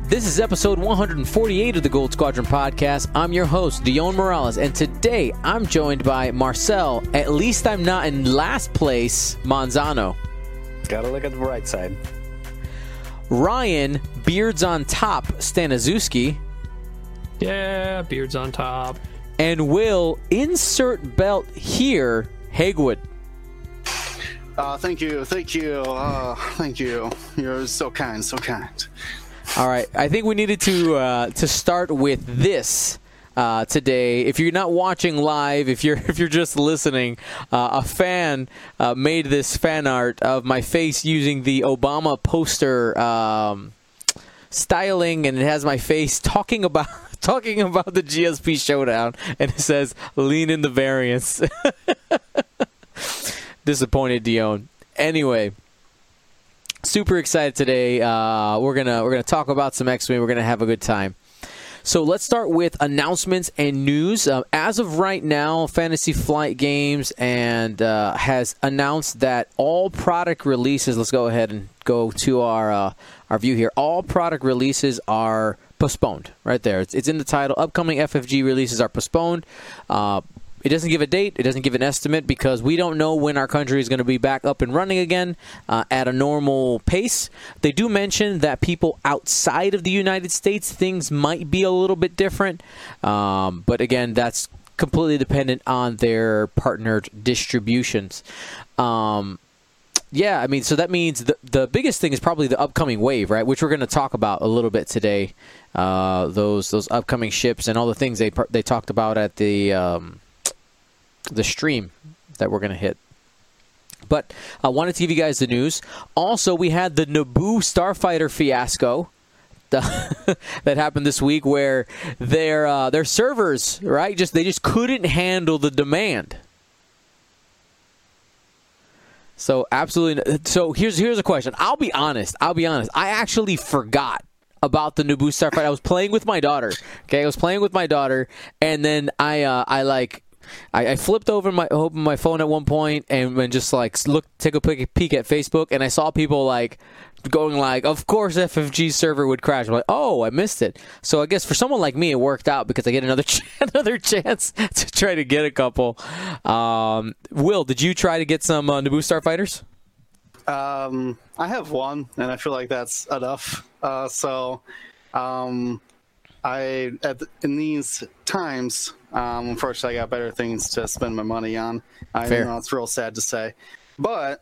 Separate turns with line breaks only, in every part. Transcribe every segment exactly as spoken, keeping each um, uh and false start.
This is episode one forty-eight of the Gold Squadron podcast. I'm your host, Dion Morales, and today I'm joined by Marcel. At least I'm not in last place, Manzano.
Gotta look at the bright side.
Ryan, beards on top, Staniszewski.
Yeah, beards on top.
And Will, insert belt here, Hagewood.
Uh, thank you, thank you, uh, thank you. You're so kind, so kind.
All right, I think we needed to uh, to start with this uh, today. If you're not watching live, if you're if you're just listening, uh, a fan uh, made this fan art of my face using the Obama poster um, styling, and it has my face talking about talking about the G S P showdown, and it says "Lean in the variance." Disappointed, Dion. Anyway. Super excited today. Uh, we're gonna we're gonna talk about some X-Wing. We're gonna have a good time. So let's start with announcements and news. Uh, as of right now, Fantasy Flight Games and uh, has announced that all product releases. Let's go ahead and go to our uh, our view here. All product releases are postponed. Right there, it's, it's in the title. Upcoming F F G releases are postponed. Uh, It doesn't give a date. It doesn't give an estimate because we don't know when our country is going to be back up and running again uh, at a normal pace. They do mention that people outside of the United States, things might be a little bit different. Um, but again, that's completely dependent on their partnered distributions. Um, yeah, I mean, so that means the, the biggest thing is probably the upcoming wave, right? Which we're going to talk about a little bit today. Uh, those those upcoming ships and all the things they they talked about at the... Um, the stream that we're going to hit. But I wanted to give you guys the news. Also, we had the Naboo Starfighter fiasco that happened this week where their uh, their servers, right, just they just couldn't handle the demand. So absolutely. So here's here's a question. I'll be honest. I'll be honest. I actually forgot about the Naboo Starfighter. I was playing with my daughter. Okay, I was playing with my daughter, and then I uh, I like. I, I flipped over my open my phone at one point and, and just like look take a peek at Facebook, and I saw people like going like, of course F F G server would crash. I'm like, oh, I missed it. So I guess for someone like me, it worked out because I get another ch- another chance to try to get a couple. Um, Will, did you try to get some uh, Naboo Starfighters?
Um, I have one, and I feel like that's enough. Uh, so, um, I at the, in these times. Um, unfortunately, I got better things to spend my money on. I
Fair.
know it's real sad to say, but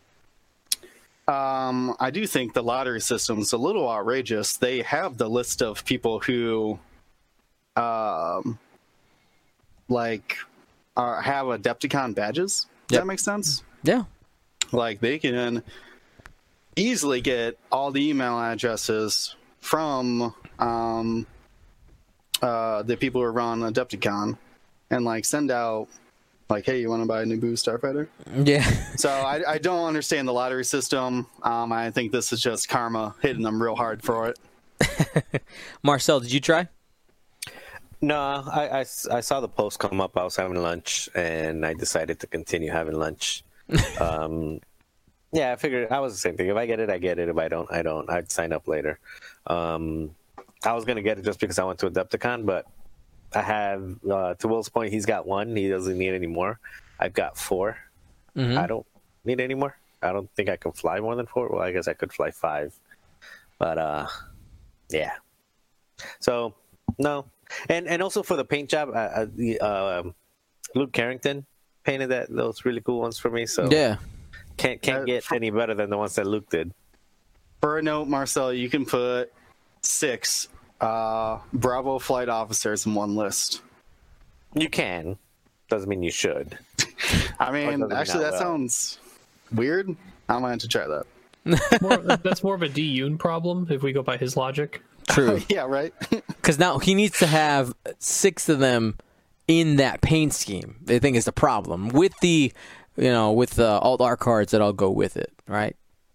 um, I do think the lottery system is a little outrageous. They have the list of people who, um, like, are, have Adepticon badges. Does
Yep.
that make sense?
Yeah.
Like, they can easily get all the email addresses from. Um, Uh, the people who run Adepticon and like send out like, hey, you want to buy a Naboo Starfighter?
Yeah.
So I, I don't understand the lottery system. Um, I think this is just karma hitting them real hard for it.
Marcel, did you try?
No, I, I, I saw the post come up. I was having lunch, and I decided to continue having lunch. um, yeah, I figured I was the same thing. If I get it, I get it. If I don't, I don't. I'd sign up later. Um, I was going to get it just because I went to Adepticon, but I have, uh, to Will's point, he's got one. He doesn't need any more. I've got four. Mm-hmm. I don't need any more. I don't think I can fly more than four. Well, I guess I could fly five. But, uh, yeah. So, no. And and also for the paint job, uh, uh, Luke Carrington painted that those really cool ones for me. So
Yeah.
Can't, can't get any better than the ones that Luke did.
For a note, Marcel, you can put six uh, Bravo flight officers in one list.
You can. Doesn't mean you should.
I mean,
mean
actually, that
well.
sounds weird. I might have to try that.
More, that's more of a D-Un problem if we go by his logic.
True.
Yeah, right?
Because now he needs to have six of them in that paint scheme. They think is the problem with the, you know, with the alt art cards that all go with it, right?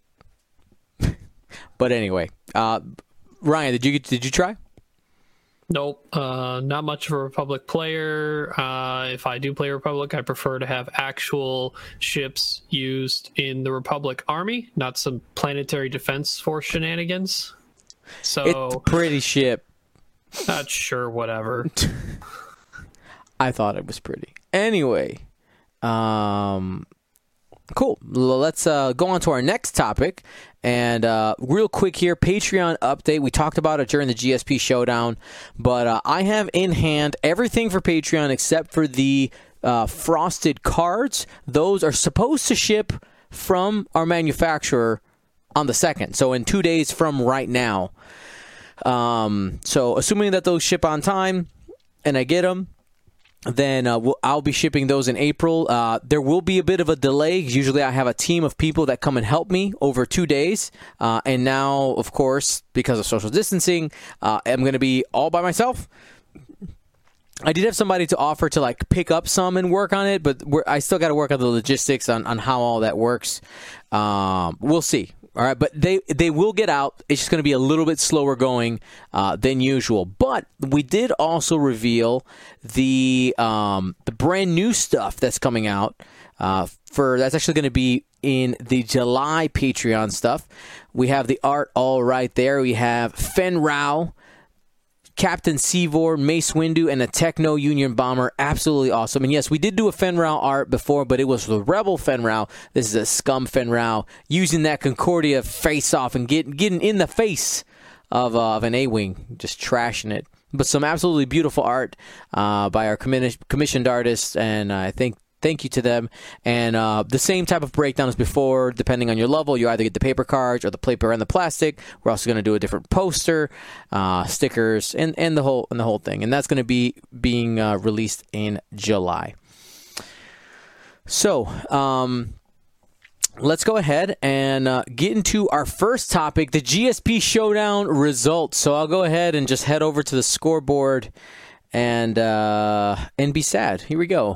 But anyway, uh, Ryan, did you did you try?
Nope, uh, not much of a Republic player. Uh, if I do play Republic, I prefer to have actual ships used in the Republic army, not some planetary defense force shenanigans. So
It's a pretty ship.
not sure, whatever.
I thought it was pretty. Anyway, um, cool. L- Let's uh, go on to our next topic. And uh, real quick here, Patreon update. We talked about it during the G S P Showdown, but uh, I have in hand everything for Patreon except for the uh, frosted cards. Those are supposed to ship from our manufacturer on the second, so in two days from right now. Um, so assuming that those ship on time and I get them, then uh, we'll, I'll be shipping those in April. Uh, there will be a bit of a delay. Usually I have a team of people that come and help me over two days. Uh, and now, of course, because of social distancing, uh, I'm going to be all by myself. I did have somebody to offer to like pick up some and work on it, but we're, I still got to work on the logistics on, on how all that works. Um, we'll see. All right, but they they will get out. It's just going to be a little bit slower going uh, than usual. But we did also reveal the um, the brand new stuff that's coming out. Uh, for that's actually going to be in the July Patreon stuff. We have the art all right there. We have Fen Rao, Captain Seavor, Mace Windu, and a Techno Union Bomber. Absolutely awesome. And yes, we did do a Fen Rao art before, but it was the Rebel Fen Rao. This is a Scum Fen Rao using that Concordia face off and get, getting in the face of, uh, of an A-Wing, just trashing it. But some absolutely beautiful art uh, by our commis- commissioned artists, and I think thank you to them. And uh, the same type of breakdown as before, depending on your level. You either get the paper cards or the paper and the plastic. We're also going to do a different poster, uh, stickers, and, and the whole and the whole thing. And that's going to be being uh, released in July. So um, let's go ahead and uh, get into our first topic, the G S P Showdown results. So I'll go ahead and just head over to the scoreboard and uh, and be sad. Here we go.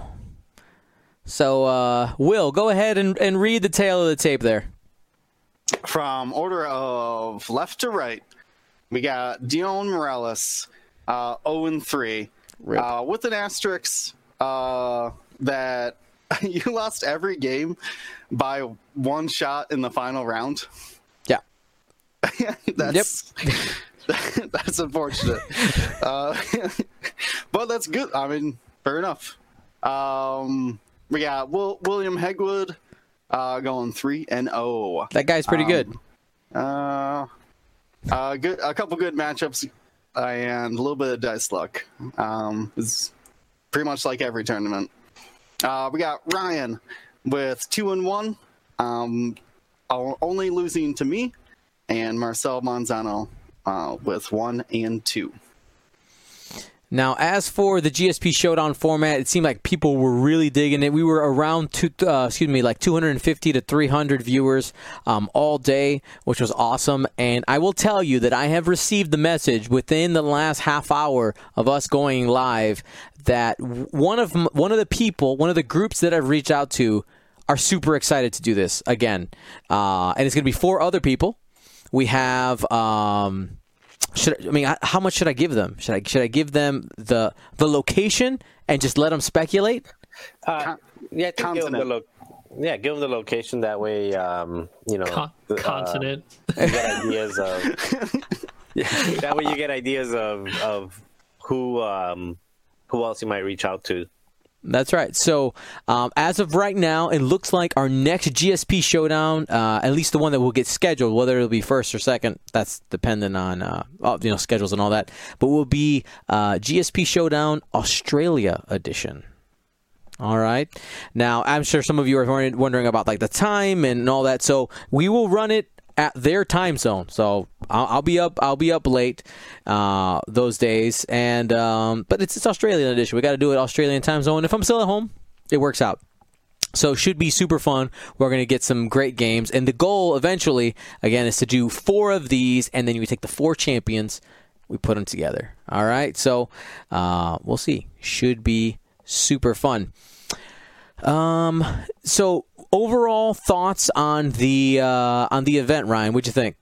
So, uh, Will, go ahead and, and read the tail of the tape there.
From order of left to right, we got Dion Morales, uh, oh and three, uh, with an asterisk uh, that you lost every game by one shot in the final round.
Yeah.
that's, yep. That's unfortunate. uh, but that's good. I mean, fair enough. Um... We got Will, William Hegwood uh, going three and oh.
That guy's pretty
um,
good.
Uh, uh, good, a couple good matchups uh, and a little bit of dice luck. Um, it's pretty much like every tournament. Uh, we got Ryan with two and one, um, only losing to me, and Marcel Manzano uh, with one and two.
Now, as for the G S P Showdown format, it seemed like people were really digging it. We were around two, uh, excuse me, like two hundred fifty to three hundred viewers um, all day, which was awesome. And I will tell you that I have received the message within the last half hour of us going live that one of one of the people, one of the groups that I've reached out to, are super excited to do this again. Uh, and it's going to be four other people. We have. Um, Should I, I mean, how much should I give them? Should I should I give them the the location and just let them speculate?
Uh, yeah, I think give them the lo- yeah, give them the location. That way, um, you know,
Con-
uh,
continent.
You get ideas of. That way, you get ideas of of who um, who else you might reach out to.
That's right. So um, as of right now, it looks like our next G S P Showdown, uh, at least the one that will get scheduled, whether it'll be first or second, that's dependent on uh, you know schedules and all that, but will be uh, G S P Showdown Australia edition. All right. Now, I'm sure some of you are wondering about like the time and all that. So we will run it at their time zone. So I'll, I'll be up. I'll be up late uh, those days. And um, but it's it's Australian edition. We got to do it Australian time zone. If I'm still at home, it works out. So it should be super fun. We're going to get some great games. And the goal eventually, again, is to do four of these, and then you take the four champions, we put them together. All right. So uh, we'll see. Should be super fun. Um. So. Overall thoughts on the uh, on the event, Ryan? What'd you think?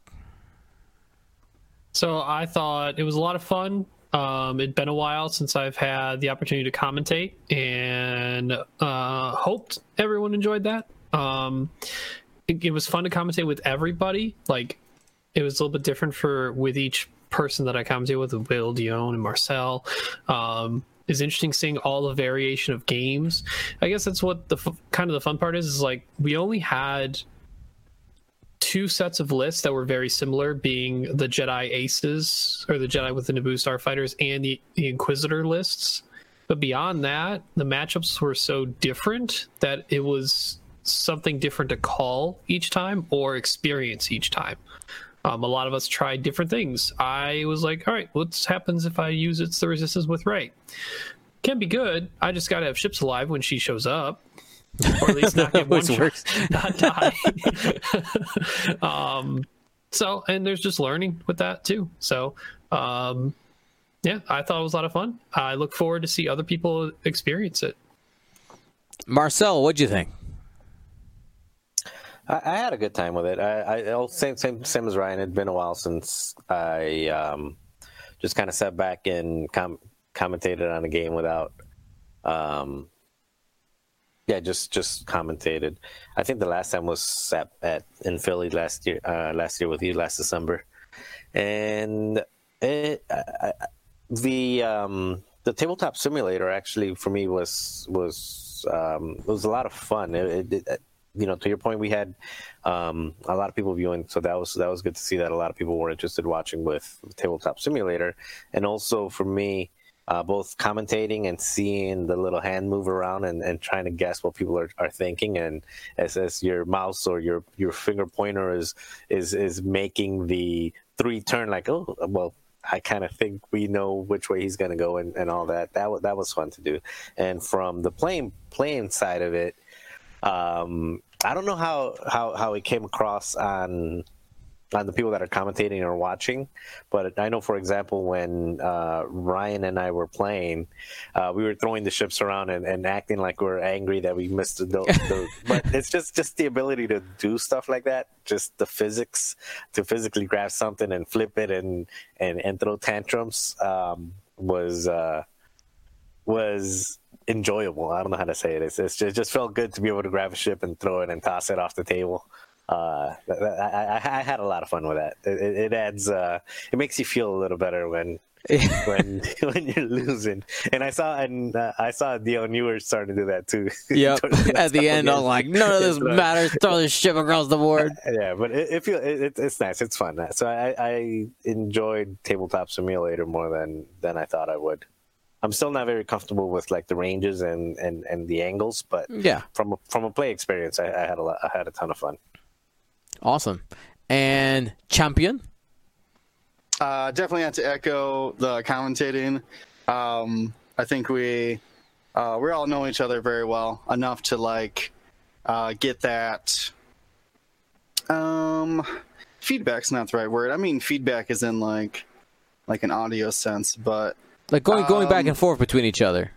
So I thought it was a lot of fun. Um, it'd been a while since I've had the opportunity to commentate, and uh, hoped everyone enjoyed that. Um, it, it was fun to commentate with everybody. Like it was a little bit different for with each person that I commented with, with Will, Dion, and Marcel. Um, it's interesting seeing all the variation of games. I guess that's what the f- kind of the fun part is. Is like we only had two sets of lists that were very similar, being the Jedi Aces or the Jedi with the Naboo Starfighters and the, the Inquisitor lists. But beyond that, the matchups were so different that it was something different to call each time or experience each time. Um, a lot of us tried different things. I was like, all right, what happens if I use It's the Resistance with Rey? Can be good. I just got to have ships alive when she shows up. Or at least not get one shot, not die. um, so, and there's just learning with that too. So, um, yeah, I thought it was a lot of fun. I look forward to see other people experience it.
Marcel, what'd you think?
I, I had a good time with it. I, I same same same as Ryan. It'd been a while since I um, just kind of sat back and com- commentated on a game without. Um, Yeah, just just commentated. I think the last time was at, at in Philly last year. Uh, last year with you, last December, and it, I, the um, the tabletop simulator actually for me was was um, it was a lot of fun. It, it, it, you know, to your point, we had um, a lot of people viewing, so that was that was good to see that a lot of people were interested watching with tabletop simulator, and also for me. Uh, both commentating and seeing the little hand move around and, and trying to guess what people are, are thinking, and as, as your mouse or your, your finger pointer is is is making the three turn, like, oh, well, I kind of think we know which way he's going to go and, and all that. That was that was fun to do. And from the playing playing side of it, um, I don't know how, how, how it came across on. on the people that are commentating or watching, but I know, for example, when uh, Ryan and I were playing, uh, we were throwing the ships around and, and acting like we were angry that we missed the, the but it's just, just the ability to do stuff like that, just the physics, to physically grab something and flip it and, and, and throw tantrums um, was uh, was enjoyable. I don't know how to say it. It's, it's just, it just felt good to be able to grab a ship and throw it and toss it off the table. Uh, I, I, I had a lot of fun with that. It, it adds, uh, it makes you feel a little better when when when you're losing. And I saw, and uh, I saw Dion, you were starting to do that too.
Yep. At the end, I'm like, none of this matters. Throw this ship across the board.
Yeah, but it, it feel it, it's nice. It's fun. So I, I enjoyed Tabletop Simulator more than than I thought I would. I'm still not very comfortable with like the ranges and, and, and the angles, but
yeah,
from a, from a play experience, I, I had a lot, I had a ton of fun.
Awesome. And Champion?
Uh, definitely had to echo the commentating. Um, I think we uh, we all know each other very well enough to like uh, get that. Um, feedback's not the right word. I mean, feedback is in like like an audio sense, but
like going going
um,
back and forth between each other.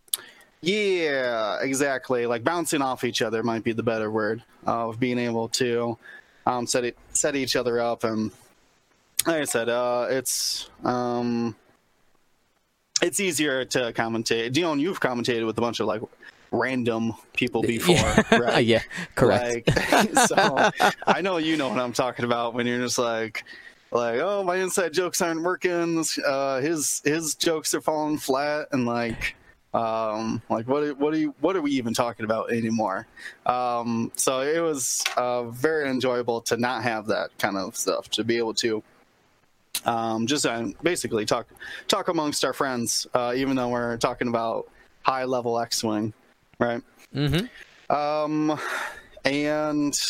Yeah, exactly. Like bouncing off each other might be the better word uh, of being able to um, set it, set each other up. And like I said, uh, it's um, it's easier to commentate. Dion, you've commentated with a bunch of like random people before,
yeah.
right?
Yeah, correct.
Like, so I know you know what I'm talking about when you're just like. Like, oh, my inside jokes aren't working. Uh, his his jokes are falling flat, and like, um, like what what are you what are we even talking about anymore? Um, so it was uh, very enjoyable to not have that kind of stuff, to be able to um, just uh, basically talk talk amongst our friends, uh, even though we're talking about high level X-wing, right?
Mm-hmm.
Um, and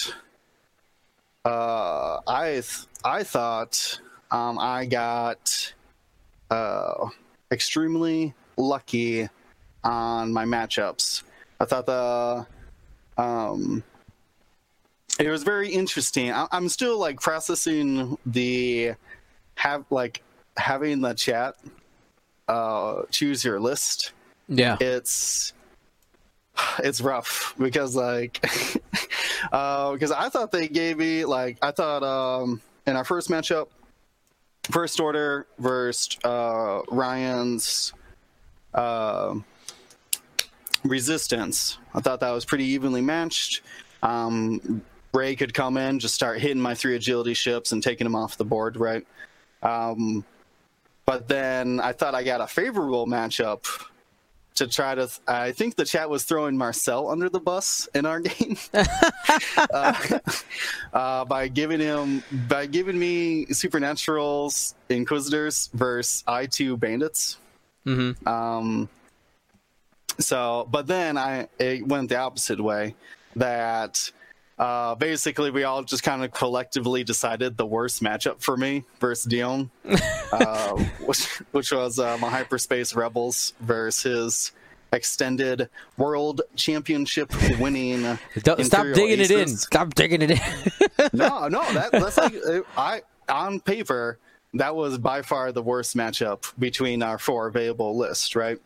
uh, I. Th- I thought um, I got uh, extremely lucky on my matchups. I thought the um, it was very interesting. I, I'm still like processing the have like having the chat uh, choose your list.
Yeah,
it's it's rough because like uh, because I thought they gave me like I thought. Um, In our first matchup, First Order versus uh, Ryan's uh, Resistance, I thought that was pretty evenly matched. Um, Ray could come in, just start hitting my three agility ships and taking them off the board, right? Um, but then I thought I got a favorable matchup to try to. I think the chat was throwing Marcel under the bus in our game uh, uh, by giving him by giving me Supernaturals Inquisitors versus I two Bandits.
Mm-hmm.
Um, so, but then I it went the opposite way. That uh, basically we all just kind of collectively decided the worst matchup for me versus Dion, uh, which which was uh, my Hyperspace Rebels versus his extended World Championship winning.
Don't, stop
Imperial
digging
Aces.
it in. Stop digging it in.
no, no, that, that's like I on paper that was by far the worst matchup between our four available lists, right?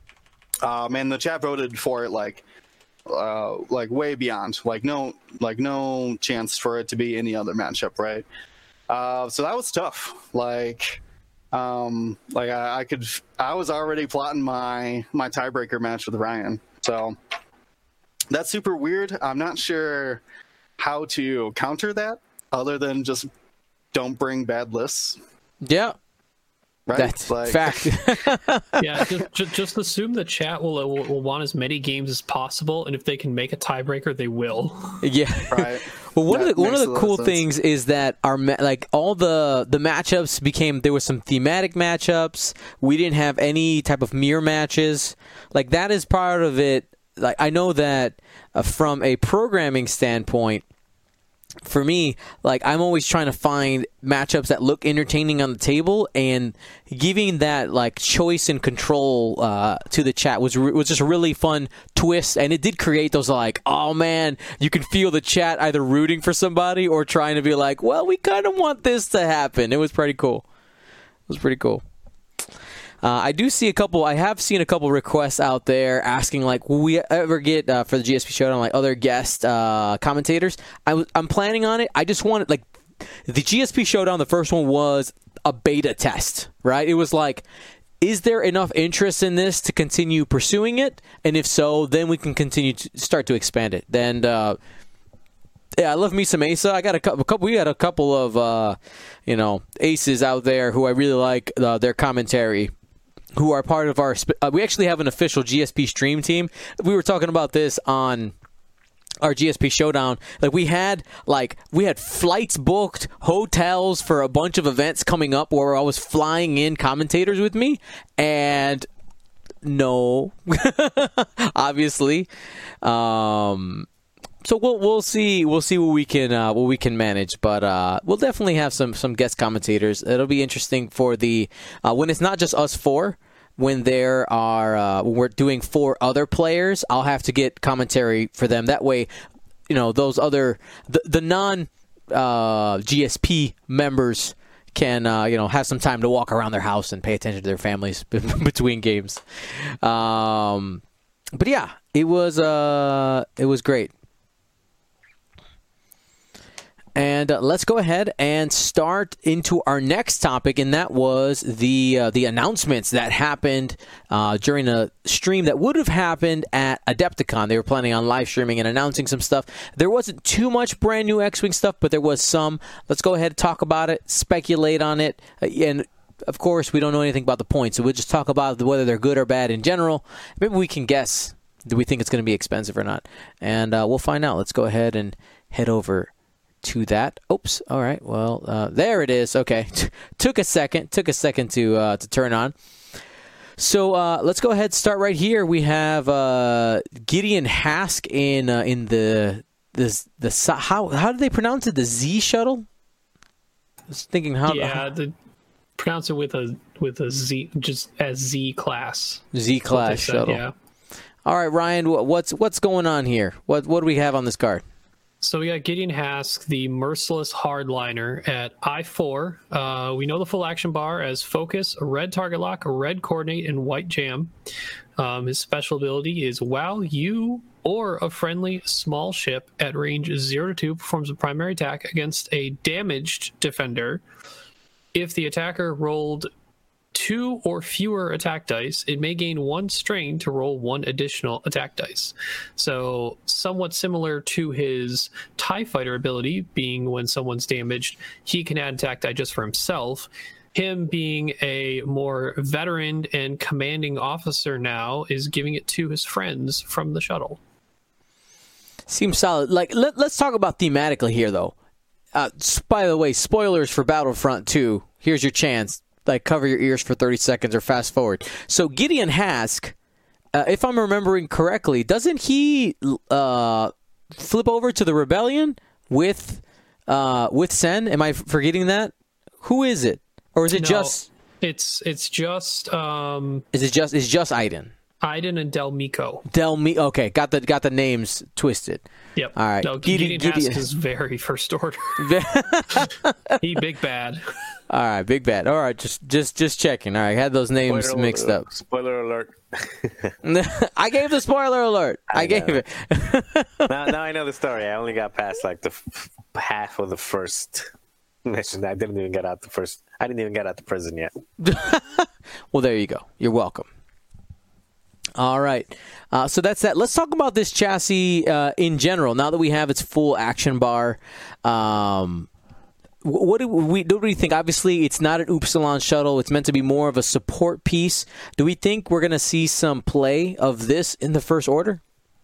Um, and the chat voted for it like, uh, like way beyond, like no, like no chance for it to be any other matchup, right? Uh, so that was tough. Like, um, like I, I could, I was already plotting my my tiebreaker match with Ryan, so that's super weird. I'm not sure how to counter that other than just don't bring bad lists.
Yeah.
Right?
That's
like,
fact.
Yeah, just, just just assume the chat will, will will want as many games as possible, and if they can make a tiebreaker, they will.
Yeah.
Right.
Well, one
That
of the one of
makes
the
a lot
cool
of sense.
things is that our ma- like all the the matchups became there was some thematic matchups. We didn't have any type of mirror matches. Like that is part of it. Like I know that uh, from a programming standpoint, for me, like I'm always trying to find matchups that look entertaining on the table, and giving that like choice and control uh, to the chat was re- was just a really fun twist, and it did create those like, oh man, you can feel the chat either rooting for somebody or trying to be like, well, we kind of want this to happen. It was pretty cool. It was pretty cool. Uh, I do see a couple. I have seen a couple requests out there asking, like, will we ever get uh, for the G S P Showdown like other guest uh, commentators? I w- I'm planning on it. I just wanted like the G S P Showdown. The first one was a beta test, right? It was like, is there enough interest in this to continue pursuing it? And if so, then we can continue to start to expand it. Then. Uh, Yeah, I love me some Asa. I got a couple. We got a couple of, uh, you know, aces out there who I really like uh, their commentary, who are part of our. Sp- uh, we actually have an official G S P stream team. We were talking about this on our G S P Showdown. Like we had, like we had flights booked, hotels for a bunch of events coming up where I was flying in commentators with me, and no, obviously. Um, So we'll we'll see we'll see what we can uh, what we can manage, but uh, we'll definitely have some, some guest commentators. It'll be interesting for the uh, when it's not just us four. When there are uh, when we're doing four other players, I'll have to get commentary for them. That way, you know, those other the, the non uh, G S P members can uh, you know have some time to walk around their house and pay attention to their families between games. Um, but yeah, it was uh, it was great. And uh, let's go ahead and start into our next topic, and that was the uh, the announcements that happened uh, during a stream that would have happened at Adepticon. They were planning on live streaming and announcing some stuff. There wasn't too much brand new X-Wing stuff, but there was some. Let's go ahead and talk about it, speculate on it, uh, and of course, we don't know anything about the points, so we'll just talk about whether they're good or bad in general. Maybe we can guess. Do we think it's going to be expensive or not? And uh, we'll find out. Let's go ahead and head over to that. Oops. All right. Well, uh, there it is. Okay. took a second. Took a second to uh, to turn on. So uh, let's go ahead and start right here. We have uh, Gideon Hask in uh, in the the the how how do they pronounce it? The Z shuttle. I was thinking how.
Yeah, the, pronounce it with a with a Z, just as Z class.
Z class
said,
shuttle.
Yeah.
All right, Ryan. What's what's going on here? What what do we have on this card?
So we got Gideon Hask, the merciless hardliner at I four. Uh, we know the full action bar as focus, red target lock, red coordinate, and white jam. Um, his special ability is wow, you or a friendly small ship at range zero to two performs a primary attack against a damaged defender. If the attacker rolled two or fewer attack dice, it may gain one strain to roll one additional attack dice. So somewhat similar to his TIE Fighter ability, being when someone's damaged, he can add attack die just for himself. Him being a more veteran and commanding officer now is giving it to his friends from the shuttle.
Seems solid. Like, let, let's talk about thematically here, though. Uh, by the way, spoilers for Battlefront two. Here's your chance. Like, cover your ears for thirty seconds or fast forward. So Gideon Hask, uh, if I'm remembering correctly, doesn't he uh, flip over to the Rebellion with uh, with Sen? Am I forgetting that? Who is it? Or is it
No,
just...
It's it's just... Um,
is it just... Is just Iden?
Iden and Del Mico.
Del Mi... Okay, got the got the names twisted.
Yep.
All right.
No,
Gideon,
Gideon,
Gideon.
Hask is very first order. He big bad.
All right, big bad. All right, just just just checking. All right, I had those names
Spoiler
mixed
alert.
up.
Spoiler alert.
I gave the spoiler alert. I,
I
gave
know.
it.
now, now I know the story. I only got past like the f- half of the first mission. I didn't even get out the first. I didn't even get out the prison yet.
Well, there you go. You're welcome. All right. Uh, so that's that. Let's talk about this chassis uh, in general. Now that we have its full action bar, um, wh- what do we, what do we think? Obviously, it's not an Upsilon shuttle. It's meant to be more of a support piece. Do we think we're going to see some play of this in the First Order?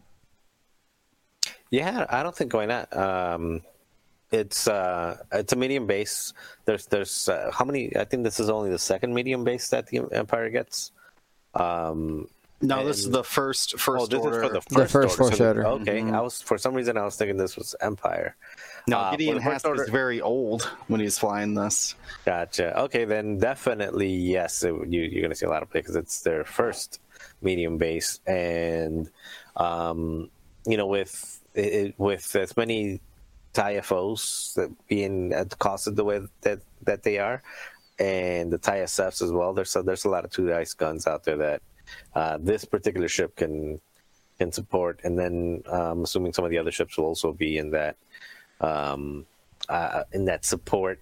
Yeah, I don't think why not. Um, it's uh, it's a medium base. There's there's uh, how many? I think this is only the second medium base that the Empire gets. Um,
No,
and,
this is the first first
oh, this
order.
is for the first,
The first
order.
First
So-
Order.
Okay,
Mhm.
I was for some reason I was thinking this was Empire.
no,
uh,
Gideon
for the First
Hask
Order-
is very old when he's flying this.
Gotcha. Okay, then definitely yes, it, you, you're going to see a lot of play because it's their first medium base, and um, you know, with it, with as many T I F Os that being costed the way that that they are, and the T I S Fs as well. There's a, there's a lot of two dice guns out there that uh, this particular ship can can support, and then um, assuming some of the other ships will also be in that um, uh, in that support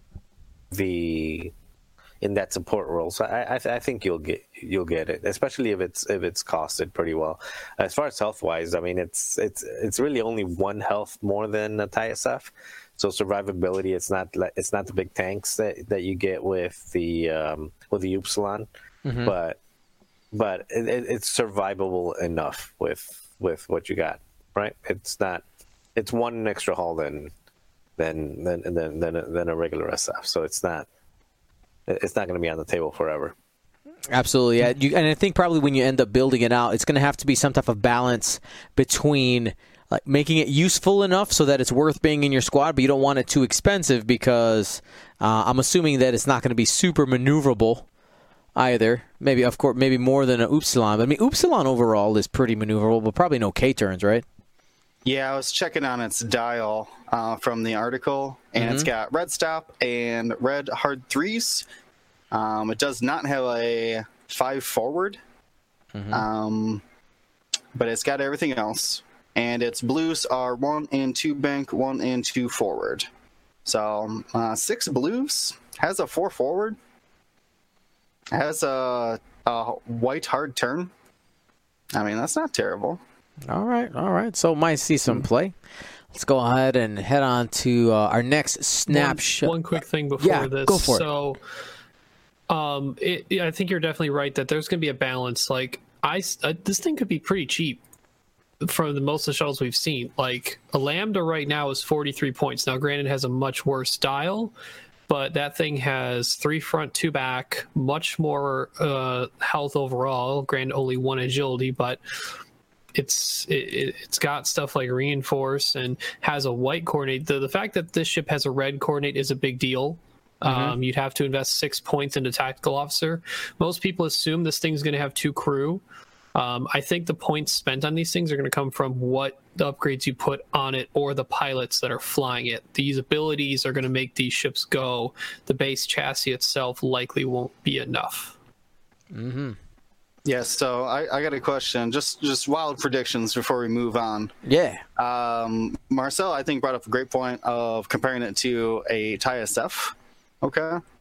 the in that support role. So I, I, I think you'll get you'll get it, especially if it's if it's costed pretty well. As far as health wise, I mean it's it's it's really only one health more than a T I S F. So survivability, it's not like it's not the big tanks that, that you get with the um, with the Upsilon,
Mhm.
but but it, it, it's survivable enough with with what you got, right? It's not it's one extra hull than than than than than a, than a regular S F. So it's not it's not going to be on the table forever.
Absolutely. Yeah. You, and I think probably when you end up building it out, it's going to have to be some type of balance between like making it useful enough so that it's worth being in your squad, but you don't want it too expensive because uh, I'm assuming that it's not going to be super maneuverable either. Maybe, of course, maybe more than an Upsilon. But I mean, Upsilon overall is pretty maneuverable, but probably no K-turns, right?
Yeah, I was checking on its dial uh, from the article, and it's got red stop and red hard threes. Um, it does not have a five forward, um, but it's got everything else. And its blues are one and two bank, one and two forward. So uh, six blues, has a four forward, has a, a white hard turn. I mean, that's not terrible.
All right, all right. So might see some play. Let's go ahead and head on to uh, our next snapshot.
One, one quick thing before
Yeah,
this.
go for it.
so, um, it, I think you're definitely right that there's going to be a balance. Like, I, s- uh, this thing could be pretty cheap for the most of the shuttles we've seen. Like, a Lambda right now is forty-three points. Now, granted, it has a much worse dial, but that thing has three front, two back, much more uh, health overall. Granted, only one agility, but it's it, it's got stuff like reinforce and has a white coordinate. The, the fact that this ship has a red coordinate is a big deal. Um, you'd have to invest six points into tactical officer. Most people assume this thing's going to have two crew. Um, I think the points spent on these things are going to come from what the upgrades you put on it or the pilots that are flying it. These abilities are going to make these ships go. The base chassis itself likely won't be enough.
Mm-hmm.
Yes, so I, I got a question. Just just wild predictions before we move on.
Yeah.
Um, Marcel, I think, brought up a great point of comparing it to a T I S F. Okay.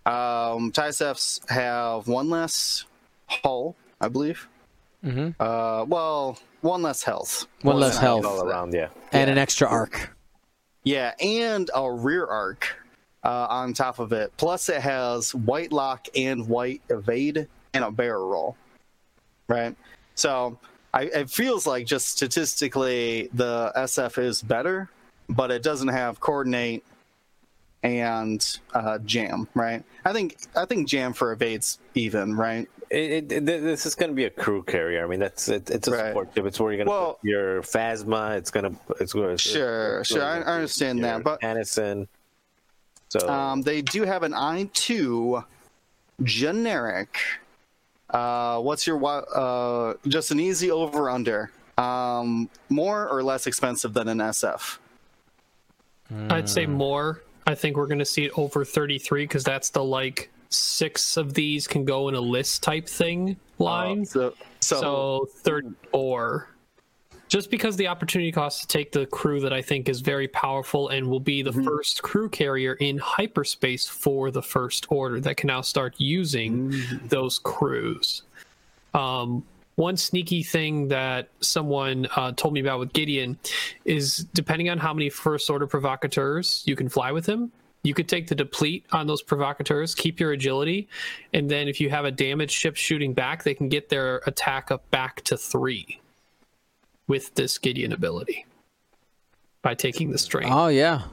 Um, T I S Fs have one less hull, I believe.
Mm-hmm.
Uh, well, one less health.
One less
All
health
around, yeah.
and
Yeah.
an extra arc.
Yeah, and a rear arc uh, on top of it. Plus, it has white lock and white evade and a barrel roll. Right? So, I, it feels like just statistically the S F is better, but it doesn't have coordinate and uh, jam, right? I think I think jam for evade's even, right?
It, it, this is going to be a crew carrier. I mean, that's it, it's a
Right.
support ship. It's where you're going to
Well-
put your Phasma. It's going to it's going to
Sure, sure, I- I understand that, but-
Anison. So
Um, they do have an I two generic. Uh, what's your wa- uh, just an easy over under? Um, more or less expensive than an S F?
I'd say more. I think we're going to see it over thirty-three because that's the like six of these can go in a list type thing line.
So, so,
So thirty-four. Just because the opportunity cost to take the crew that I think is very powerful and will be the first crew carrier in hyperspace for the First Order that can now start using those crews. Um, one sneaky thing that someone uh, told me about with Gideon is depending on how many First Order provocateurs you can fly with him, you could take the deplete on those provocateurs, keep your agility, and then if you have a damaged ship shooting back, they can get their attack up back to three with this Gideon ability by taking the strain.
Oh yeah.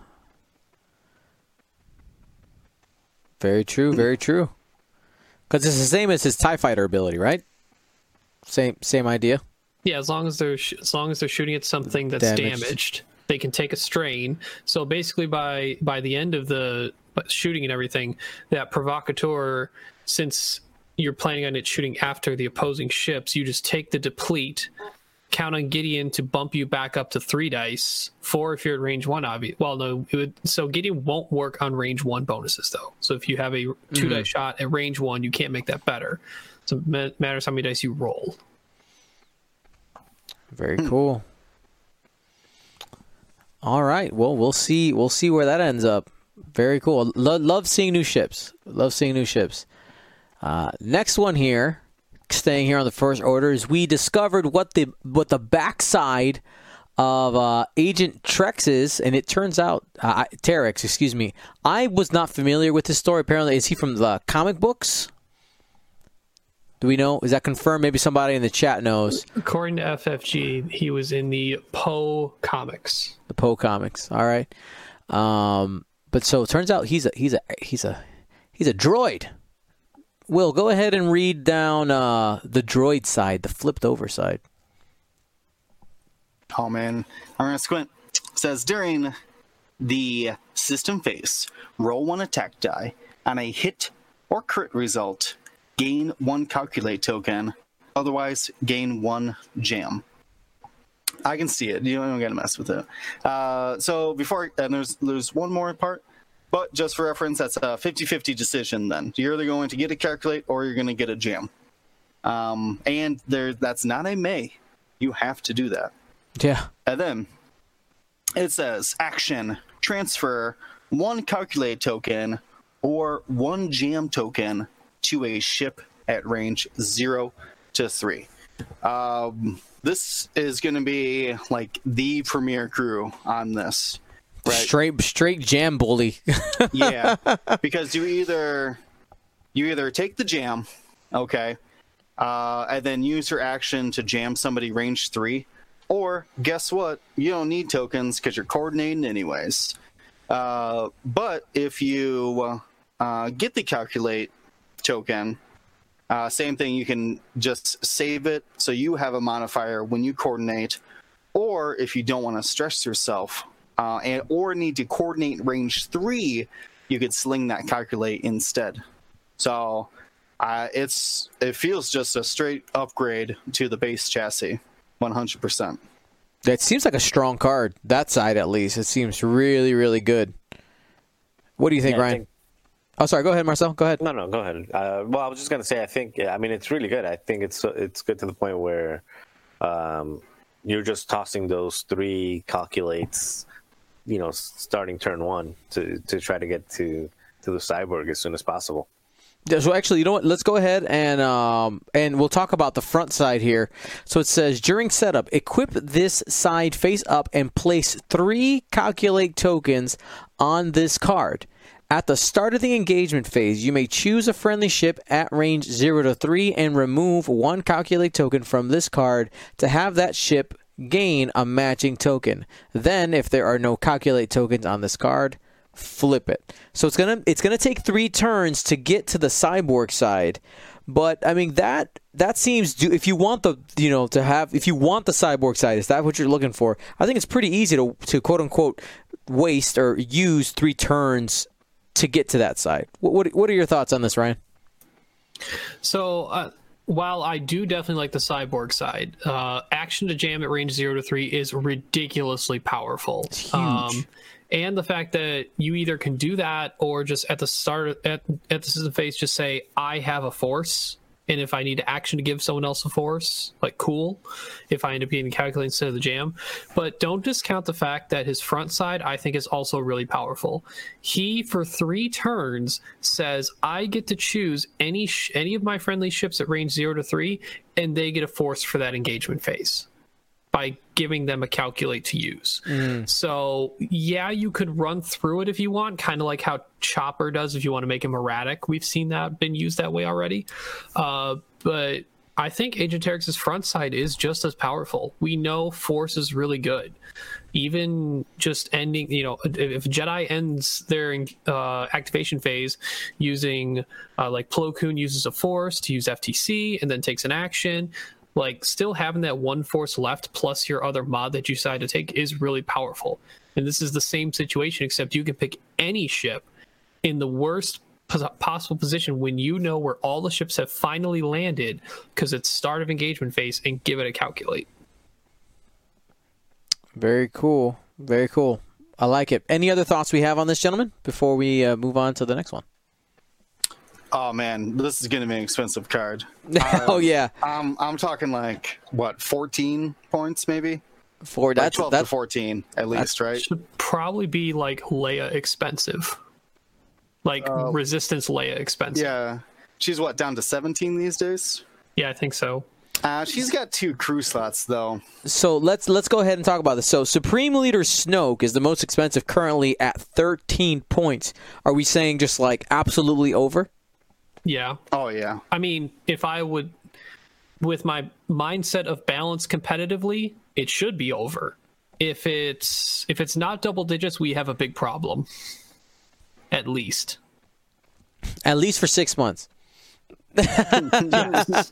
Very true, very true. Because it's the same as his TIE Fighter ability, right? Same same idea.
Yeah, as long as they're sh- as long as they're shooting at something that's
Damaged.
damaged, they can take a strain. So basically, by by the end of the shooting and everything, that provocateur, since you're planning on it shooting after the opposing ships, you just take the deplete, count on Gideon to bump you back up to three dice. Four if you're at range one, obviously. Well, no, it would, so Gideon won't work on range one bonuses though. So if you have a two dice shot at range one, you can't make that better. So it ma- matters how many dice you roll.
Very cool. All right. Well, we'll see. We'll see where that ends up. Very cool. Lo- love seeing new ships. Love seeing new ships. Uh, next one here, staying here on the First Order, is we discovered what the what the backside of uh, Agent Trex is, and it turns out uh, Terex, excuse me. I was not familiar with this story. Apparently, is he from the comic books? Do we know? Is that confirmed? Maybe somebody in the chat knows.
According to F F G, he was in the Poe comics.
The Poe comics. All right. Um, but so it turns out he's a he's a he's a he's a droid. Will, go ahead and read down uh, the droid side, the flipped over side.
oh man, I'm gonna squint. It says during the system phase, roll one attack die. On a hit or crit result, gain one calculate token. Otherwise, gain one jam. I can see it. You don't gotta mess with it. Uh, so before, and there's there's one more part, but just for reference, that's a fifty-fifty decision. Then you're either going to get a calculate or you're going to get a jam. Um, and there, that's not a may. You have to do that.
Yeah.
And then it says action transfer one calculate token or one jam token to a ship at range zero to three. Um, this is going to be like the premier crew on this, right?
Straight straight jam bully.
Yeah, because you either you either take the jam, okay, uh, and then use your action to jam somebody range three, or guess what? You don't need tokens because you're coordinating anyways. Uh, but if you uh, get the calculate token, uh, same thing. You can just save it so you have a modifier when you coordinate, or if you don't want to stress yourself. Uh, and or need to coordinate range three, you could sling that calculate instead. So uh, it's it feels just a straight upgrade to the base chassis, one hundred percent.
That seems like a strong card. That side, at least, it seems really, really good. What do you think,
Yeah, I
Ryan?
think-
Oh, sorry. Go ahead, Marcel. Go ahead.
No, no, go ahead. Uh, well, I was just gonna say, I think, I mean, it's really good. I think it's it's good to the point where um, you're just tossing those three calculates, you know, starting turn one to, to try to get to to to the Cyborg as soon as possible.
Yeah, so actually, you know what? Let's go ahead and um, and we'll talk about the front side here. So it says, during setup, equip this side face up and place three calculate tokens on this card. At the start of the engagement phase, you may choose a friendly ship at range zero to three and remove one calculate token from this card to have that ship gain a matching token. Then, if there are no calculate tokens on this card, flip it. So it's gonna it's gonna take three turns to get to the Cyborg side. But I mean that that seems do if you want the you know to have if you want the Cyborg side, is that what you're looking for? I think it's pretty easy to to quote unquote waste or use three turns to get to that side. What what, what are your thoughts on this, Ryan?
So uh, while I do definitely like the Cyborg side, uh, action to jam at range zero to three is ridiculously powerful.
It's huge.
Um, and the fact that you either can do that or just at the start at at the system phase just say I have a force, and if I need action to give someone else a force, like cool, if I end up getting calculated instead of the jam. But don't discount the fact that his front side, I think, is also really powerful. He, for three turns, says, I get to choose any sh- any of my friendly ships at range zero to three, and they get a force for that engagement phase by giving them a calculate to use. Mm. So, yeah, you could run through it if you want, kind of like how Chopper does if you want to make him erratic. We've seen that been used that way already. Uh, but I think Agent Terex's front side is just as powerful. We know Force is really good. Even just ending, you know, if Jedi ends their uh, activation phase using, uh, like Plo Koon uses a Force to use F T C and then takes an action, like still having that one force left plus your other mod that you decide to take is really powerful. And this is the same situation, except you can pick any ship in the worst possible position when you know where all the ships have finally landed because it's start of engagement phase, and give it a calculate.
Very cool. Very cool. I like it. Any other thoughts we have on this, gentlemen, before we uh, move on to the next one?
Oh man, this is gonna be an expensive card.
Uh, oh yeah,
I'm I'm talking like what, fourteen points maybe.
For that's
like twelve
that's,
to fourteen at least, right?
Should probably be like Leia expensive, like
uh,
Resistance Leia expensive.
Yeah, she's what, down to seventeen these days?
Yeah, I think so.
Uh, she's got two crew slots though.
So let's let's go ahead and talk about this. So Supreme Leader Snoke is the most expensive currently at thirteen points. Are we saying just like absolutely over?
Yeah.
Oh, yeah.
I mean, if I would, with my mindset of balance competitively, it should be over. If it's if it's not double digits, we have a big problem. At least.
At least for six months.
Yes.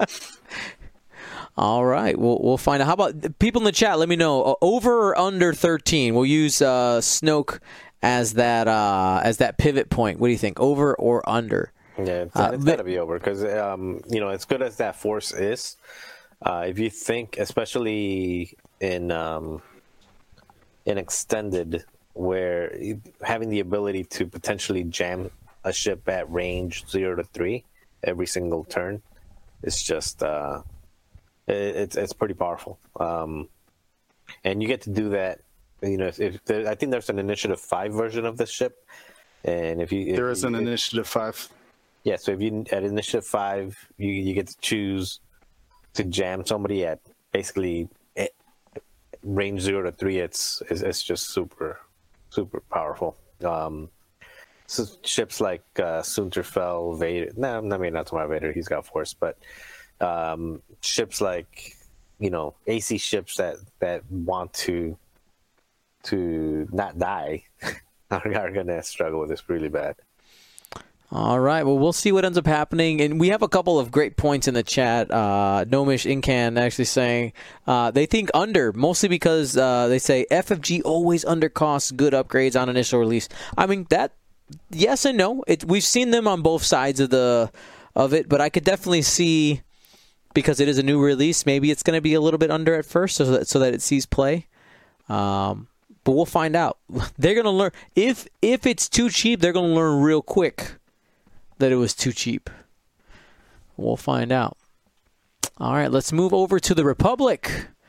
All right. We'll we'll find out. How about people in the chat? Let me know. Over or under thirteen? We'll use uh, Snoke as that uh, as that pivot point. What do you think? Over or under?
Yeah, it's,
uh,
it's
but,
got to be over because, um, you know, as good as that force is, uh, if you think, especially in um, in extended, where having the ability to potentially jam a ship at range zero to three every single turn, it's just uh, it, it's it's pretty powerful, um, and you get to do that. You know, if, if there, I think there's an Initiative Five version of this ship, and if you if
there is an
you,
Initiative Five.
Yeah, so if you at Initiative Five, you you get to choose to jam somebody at basically at range zero to three. It's it's, it's just super super powerful. Um, so ships like uh, Sunterfell, Vader. No, I mean not talking about Vader. He's got force, but um, ships like you know A C ships that that want to to not die are, are going to struggle with this really bad.
All right. Well, we'll see what ends up happening. And we have a couple of great points in the chat. Uh, Nomish Incan actually saying uh, they think under, mostly because uh, they say F F G always undercosts good upgrades on initial release. I mean, that, yes and no. It, we've seen them on both sides of the of it, but I could definitely see, because it is a new release, maybe it's going to be a little bit under at first so that, so that it sees play. Um, but we'll find out. They're going to learn. If, if it's too cheap, they're going to learn real quick that it was too cheap. We'll find out. All right, let's move over to the Republic.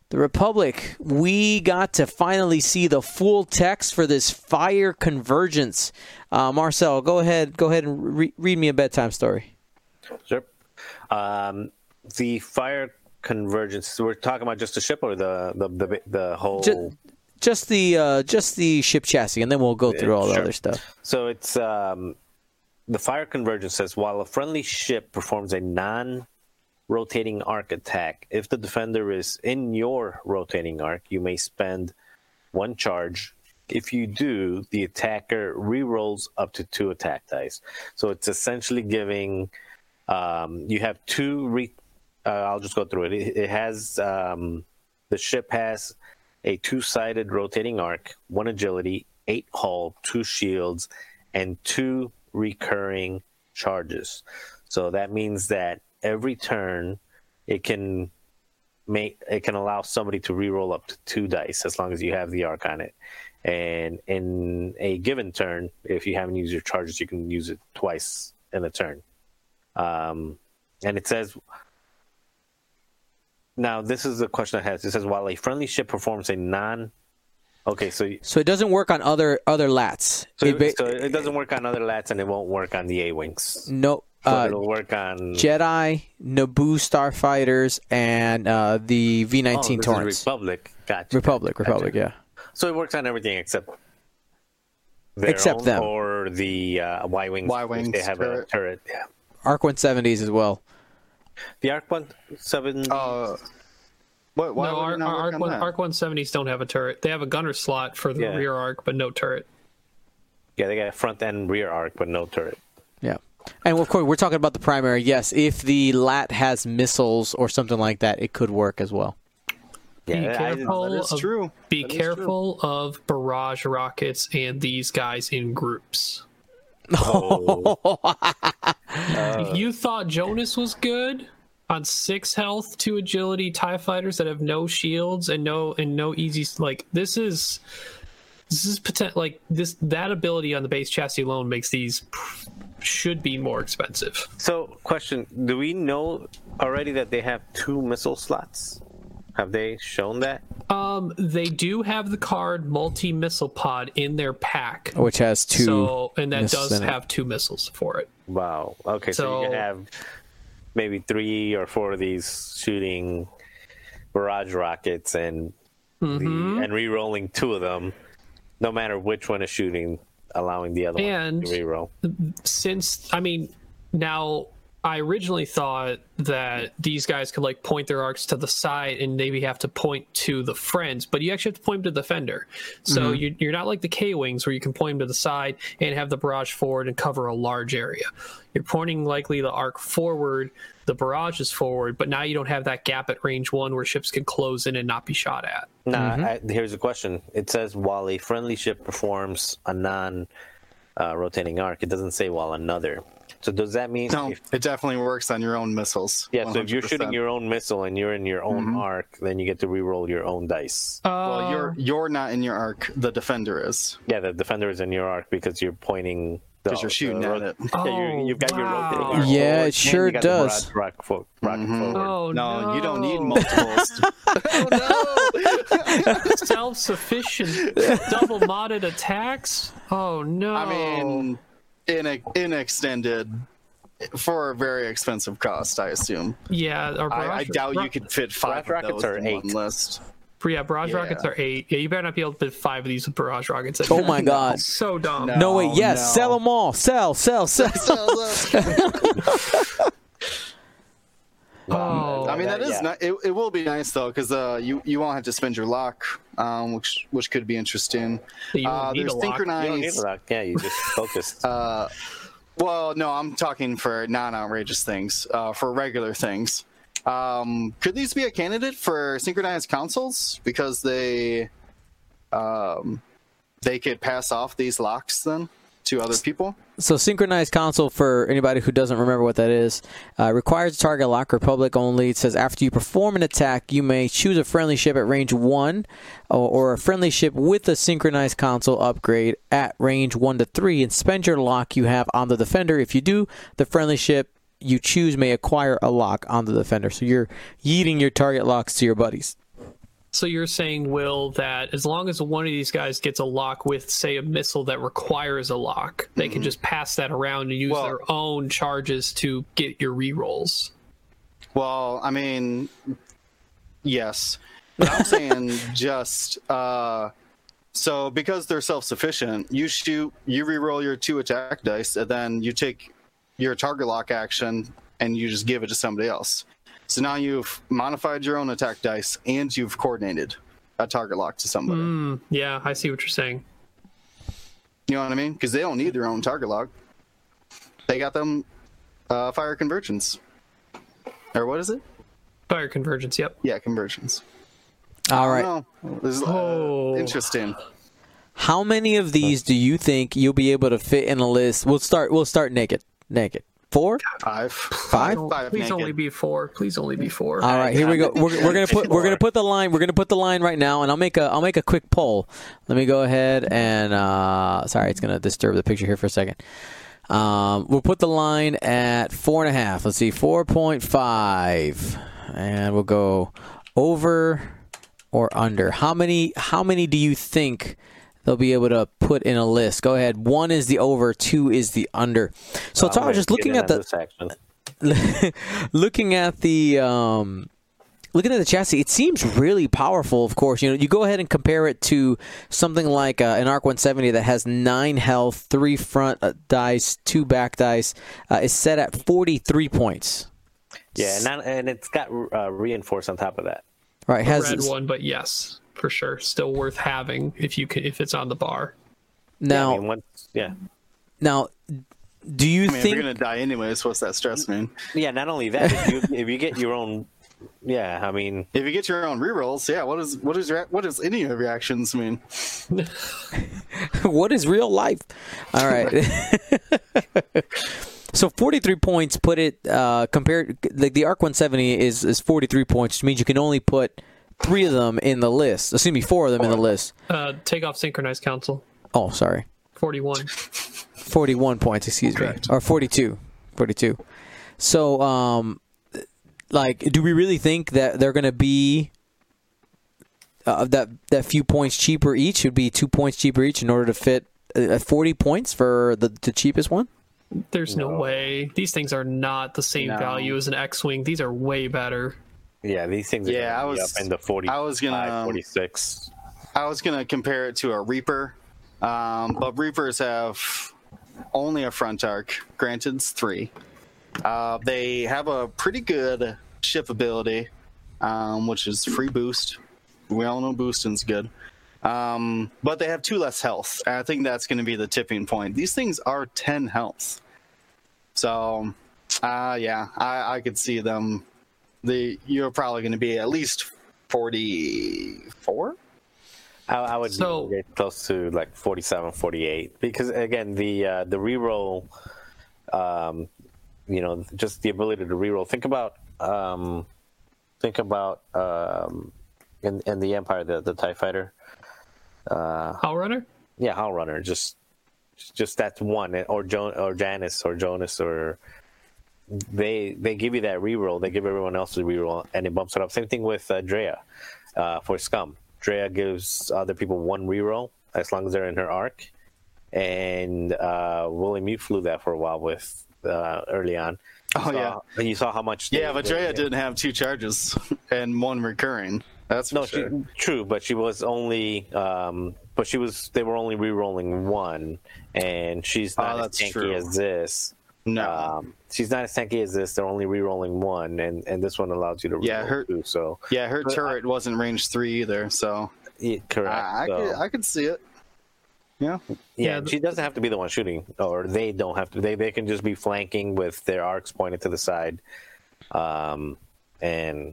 The Republic, we got to finally see the full text for this Fire Convergence. Uh, Marcel, go ahead. Go ahead and re- read me a bedtime story.
Sure. Um, the Fire Convergence. We're talking about just the ship or the the the, the whole.
Just, just the uh, just the ship chassis, and then we'll go through all the
Sure.
other stuff.
So it's um, the Fire Convergence says while a friendly ship performs a non rotating arc attack. If the defender is in your rotating arc, you may spend one charge. If you do, the attacker re-rolls up to two attack dice. So it's essentially giving um, you have two. Re- uh, I'll just go through it. It, it has um, the ship has a two-sided rotating arc, one agility, eight hull, two shields, and two recurring charges. So that means that every turn, it can make it can allow somebody to re-roll up to two dice as long as you have the arc on it. And in a given turn, if you haven't used your charges, you can use it twice in a turn. Um, and it says, now this is the question I have. It says while a friendly ship performs a non. Okay, so
So it doesn't work on other other lats.
so
It
it,
ba-
so it doesn't work on other lats, and it won't work on the A-wings.
no.
So
Uh,
it'll work on
Jedi, Naboo starfighters, and uh, the V
oh,
nineteen
this is
Torrents.
Republic. Gotcha.
Republic, Republic, yeah.
So it works on everything except their
Except
own
them.
or the uh, Y-wings.
Y-wings
if they have
turret.
a turret. Yeah.
Arc one seventies as well.
The Arc one seven.
Uh, what? Why
no,
would
our,
it not
our
work
Arc,
on
one,
that?
Arc one seventies don't have a turret. They have a gunner slot for the
Yeah.
rear arc, but no turret.
yeah, they got a front and rear arc, but no turret.
Yeah. And of course, we're talking about the primary. Yes, if the lat has missiles or something like that, it could work as well.
Be
Yeah, I-
careful.
That is
of,
true.
Be
That is
careful of barrage rockets and these guys in groups.
Oh,
If you thought Jonas was good on six health, two agility, TIE fighters that have no shields and no and no easy like this is this is potent like this that ability on the base chassis alone makes these should be more expensive.
so question: do we know already that they have two missile slots? Have they shown that?
Um, they do have the card multi missile pod in their pack,
Which has two.
so and that
missiles
does
in it.
have two missiles for it.
Wow. Okay, so, you
So-
can have maybe three or four of these shooting barrage rockets and
Mm-hmm.
the, and re-rolling two of them, no matter which one is shooting, allowing the other
And-
one to re-roll.
Since I mean, now I originally thought that these guys could like point their arcs to the side and maybe have to point to the friends, but you actually have to point them to the defender. So you, you're not like the K-wings where you can point them to the side and have the barrage forward and cover a large area. You're pointing likely the arc forward, the barrage is forward, but now you don't have that gap at range one where ships can close in and not be shot at.
Nah,
Mm-hmm.
I, here's a question. It says while a friendly ship performs a non-rotating arc, it doesn't say while another. So does that mean?
No,
If,
it definitely works on your own missiles.
yeah. So if you're
one hundred
shooting
percent.
your own missile and you're in your own arc, then you get to re-roll your own dice.
Well, you're you're not in your arc. The defender is.
Yeah, the defender is in your arc because you're pointing. the-
'Cause you're shooting
the
at
ro-
it.
Yeah, you, you've got your
Oh,
rotating
wow.
arc.
Yeah,
forward,
it
and
sure
you got the
does.
barrage rock fo- rocket forward.
Oh
No,
no!
you don't need multiples.
Self-sufficient double modded attacks. Oh no!
I mean, in a, in extended for a very expensive cost, I assume.
yeah, our
I, I
barrage,
doubt
bra-
you could fit five
Barrage
of
rockets
those
are
in
eight.
one list.
Yeah, barrage
Yeah.
rockets are eight. Yeah, you better not be able to fit five of these with barrage rockets.
Oh my god.
So dumb.
No.
No, wait, yes,
no.
sell them all. Sell, sell, sell.
Oh,
I mean, that is
yeah.
ni- it, it will be nice though, because uh, you you won't have to spend your lock, um, which which could be interesting.
you don't
Uh,
need
there's
a lock.
You don't need
synchronized.
a lock. Yeah, you just focus.
Uh, well, no, I'm talking for non-outrageous things. Uh, for regular things, um, could these be a candidate for synchronized consoles because they um, they could pass off these locks then to other people?
So synchronized console, for anybody who doesn't remember what that is, uh, requires to target lock Republic only. It says after you perform an attack, you may choose a friendly ship at range one or, or a friendly ship with a synchronized console upgrade at range one to three and spend your lock you have on the defender. If you do, the friendly ship you choose may acquire a lock on the defender. So you're yeeting your target locks to your buddies.
So you're saying, Will, that as long as one of these guys gets a lock with, say, a missile that requires a lock, they mm-hmm. can just pass that around and use well, their own charges to get your rerolls.
Well, I mean, yes. But I'm saying just uh, so because they're self-sufficient, you shoot, you reroll your two attack dice, and then you take your target lock action and you just give it to somebody else. So now you've modified your own attack dice and you've coordinated a target lock to somebody.
Mm, yeah, I see what you're saying.
You know what I mean? Because they don't need their own target lock. They got them uh, fire convergence. Or what is it?
Fire convergence, yep.
Yeah, convergence.
All right.
This is uh, oh. interesting.
How many of these do you think you'll be able to fit in a list? We'll start we'll start naked. Naked. Four?
Five.
Five?
Five Please naked. only be four. Please only be four.
All right, here we go. We're, we're gonna put we're gonna put the line. We're gonna put the line right now, and I'll make a I'll make a quick poll. Let me go ahead and uh, sorry, it's gonna disturb the picture here for a second. Um, we'll put the line at four and a half. Let's see, four point five, and we'll go over or under. How many? How many do you think they'll be able to put in a list? Go ahead. One is the over, two is the under. So it's all just looking at the looking at the um, looking at the chassis. It seems really powerful. Of course, you know, you go ahead and compare it to something like uh, an Arc one seventy that has nine health, three front uh, dice, two back dice. Uh, is set at forty-three points.
Yeah, and, not, and it's got uh, reinforced on top of that.
Right,
has a red one, but yes. For sure, still worth having if you can, if it's on the bar.
Now,
yeah. I mean, once, yeah.
Now, do you
I mean,
think
if you're gonna die anyways? What's that stress mean?
Yeah, not only that, if you, if you get your own, yeah, I mean,
if you get your own rerolls, yeah. What is what is your what does any of your actions mean?
What is real life? All right. So forty-three points. Put it uh, compared like the Arc one seventy is is forty-three points, which means you can only put three of them in the list. Excuse me, four of them in the list.
Uh, take off synchronized council.
Oh, sorry.
forty-one.
forty-one points, excuse Correct. me. Or forty-two. forty-two. So, um, like, do we really think that they're going to be uh, that that few points cheaper each? It would be two points cheaper each in order to fit uh, forty points for the, the cheapest one?
There's no, no way. These things are not the same no. value as an X-Wing. These are way better.
Yeah, these things are
yeah, I was,
up in the forty,
I was gonna, um,
forty-six.
I was going to compare it to a Reaper, um, but Reapers have only a front arc. Granted, it's three. Uh, they have a pretty good ship ability, um, which is free boost. We all know boosting's good. Um, but they have two less health. And I think that's going to be the tipping point. These things are ten health. So, uh, yeah, I, I could see them. The You're probably going to be at least forty-four?
I, I would so, get close to like forty-seven, forty-eight. Because, again, the uh, the reroll, um, you know, just the ability to reroll. Think about, um, think about um, in, in the Empire, the, the TIE Fighter. Uh,
Howl Runner?
Yeah, Howl Runner. Just, just that's one, or jo- or Janice, or Jonas, or they they give you that reroll. They give everyone else a reroll, and it bumps it up. Same thing with uh, Drea uh, for Scum. Drea gives other people one reroll as long as they're in her arc, and uh, Willie Mute flew that for a while with uh, early on. You
oh
saw,
yeah,
and you saw how much.
Yeah, but Drea didn't have two charges and one recurring. That's
no,
sure.
she, true, but she was only, um, but she was. They were only re-rolling one, and she's not
oh,
as tanky
true.
as this.
No,
um, she's not as tanky as this. They're only re-rolling one, and, and this one allows you to.
Yeah, her
two, so
yeah, her
but
turret I, wasn't range three either. So
yeah, correct.
I, I
so,
could I could see it. Yeah,
yeah.
yeah
she doesn't have to be the one shooting, or they don't have to. They they can just be flanking with their arcs pointed to the side, um, and.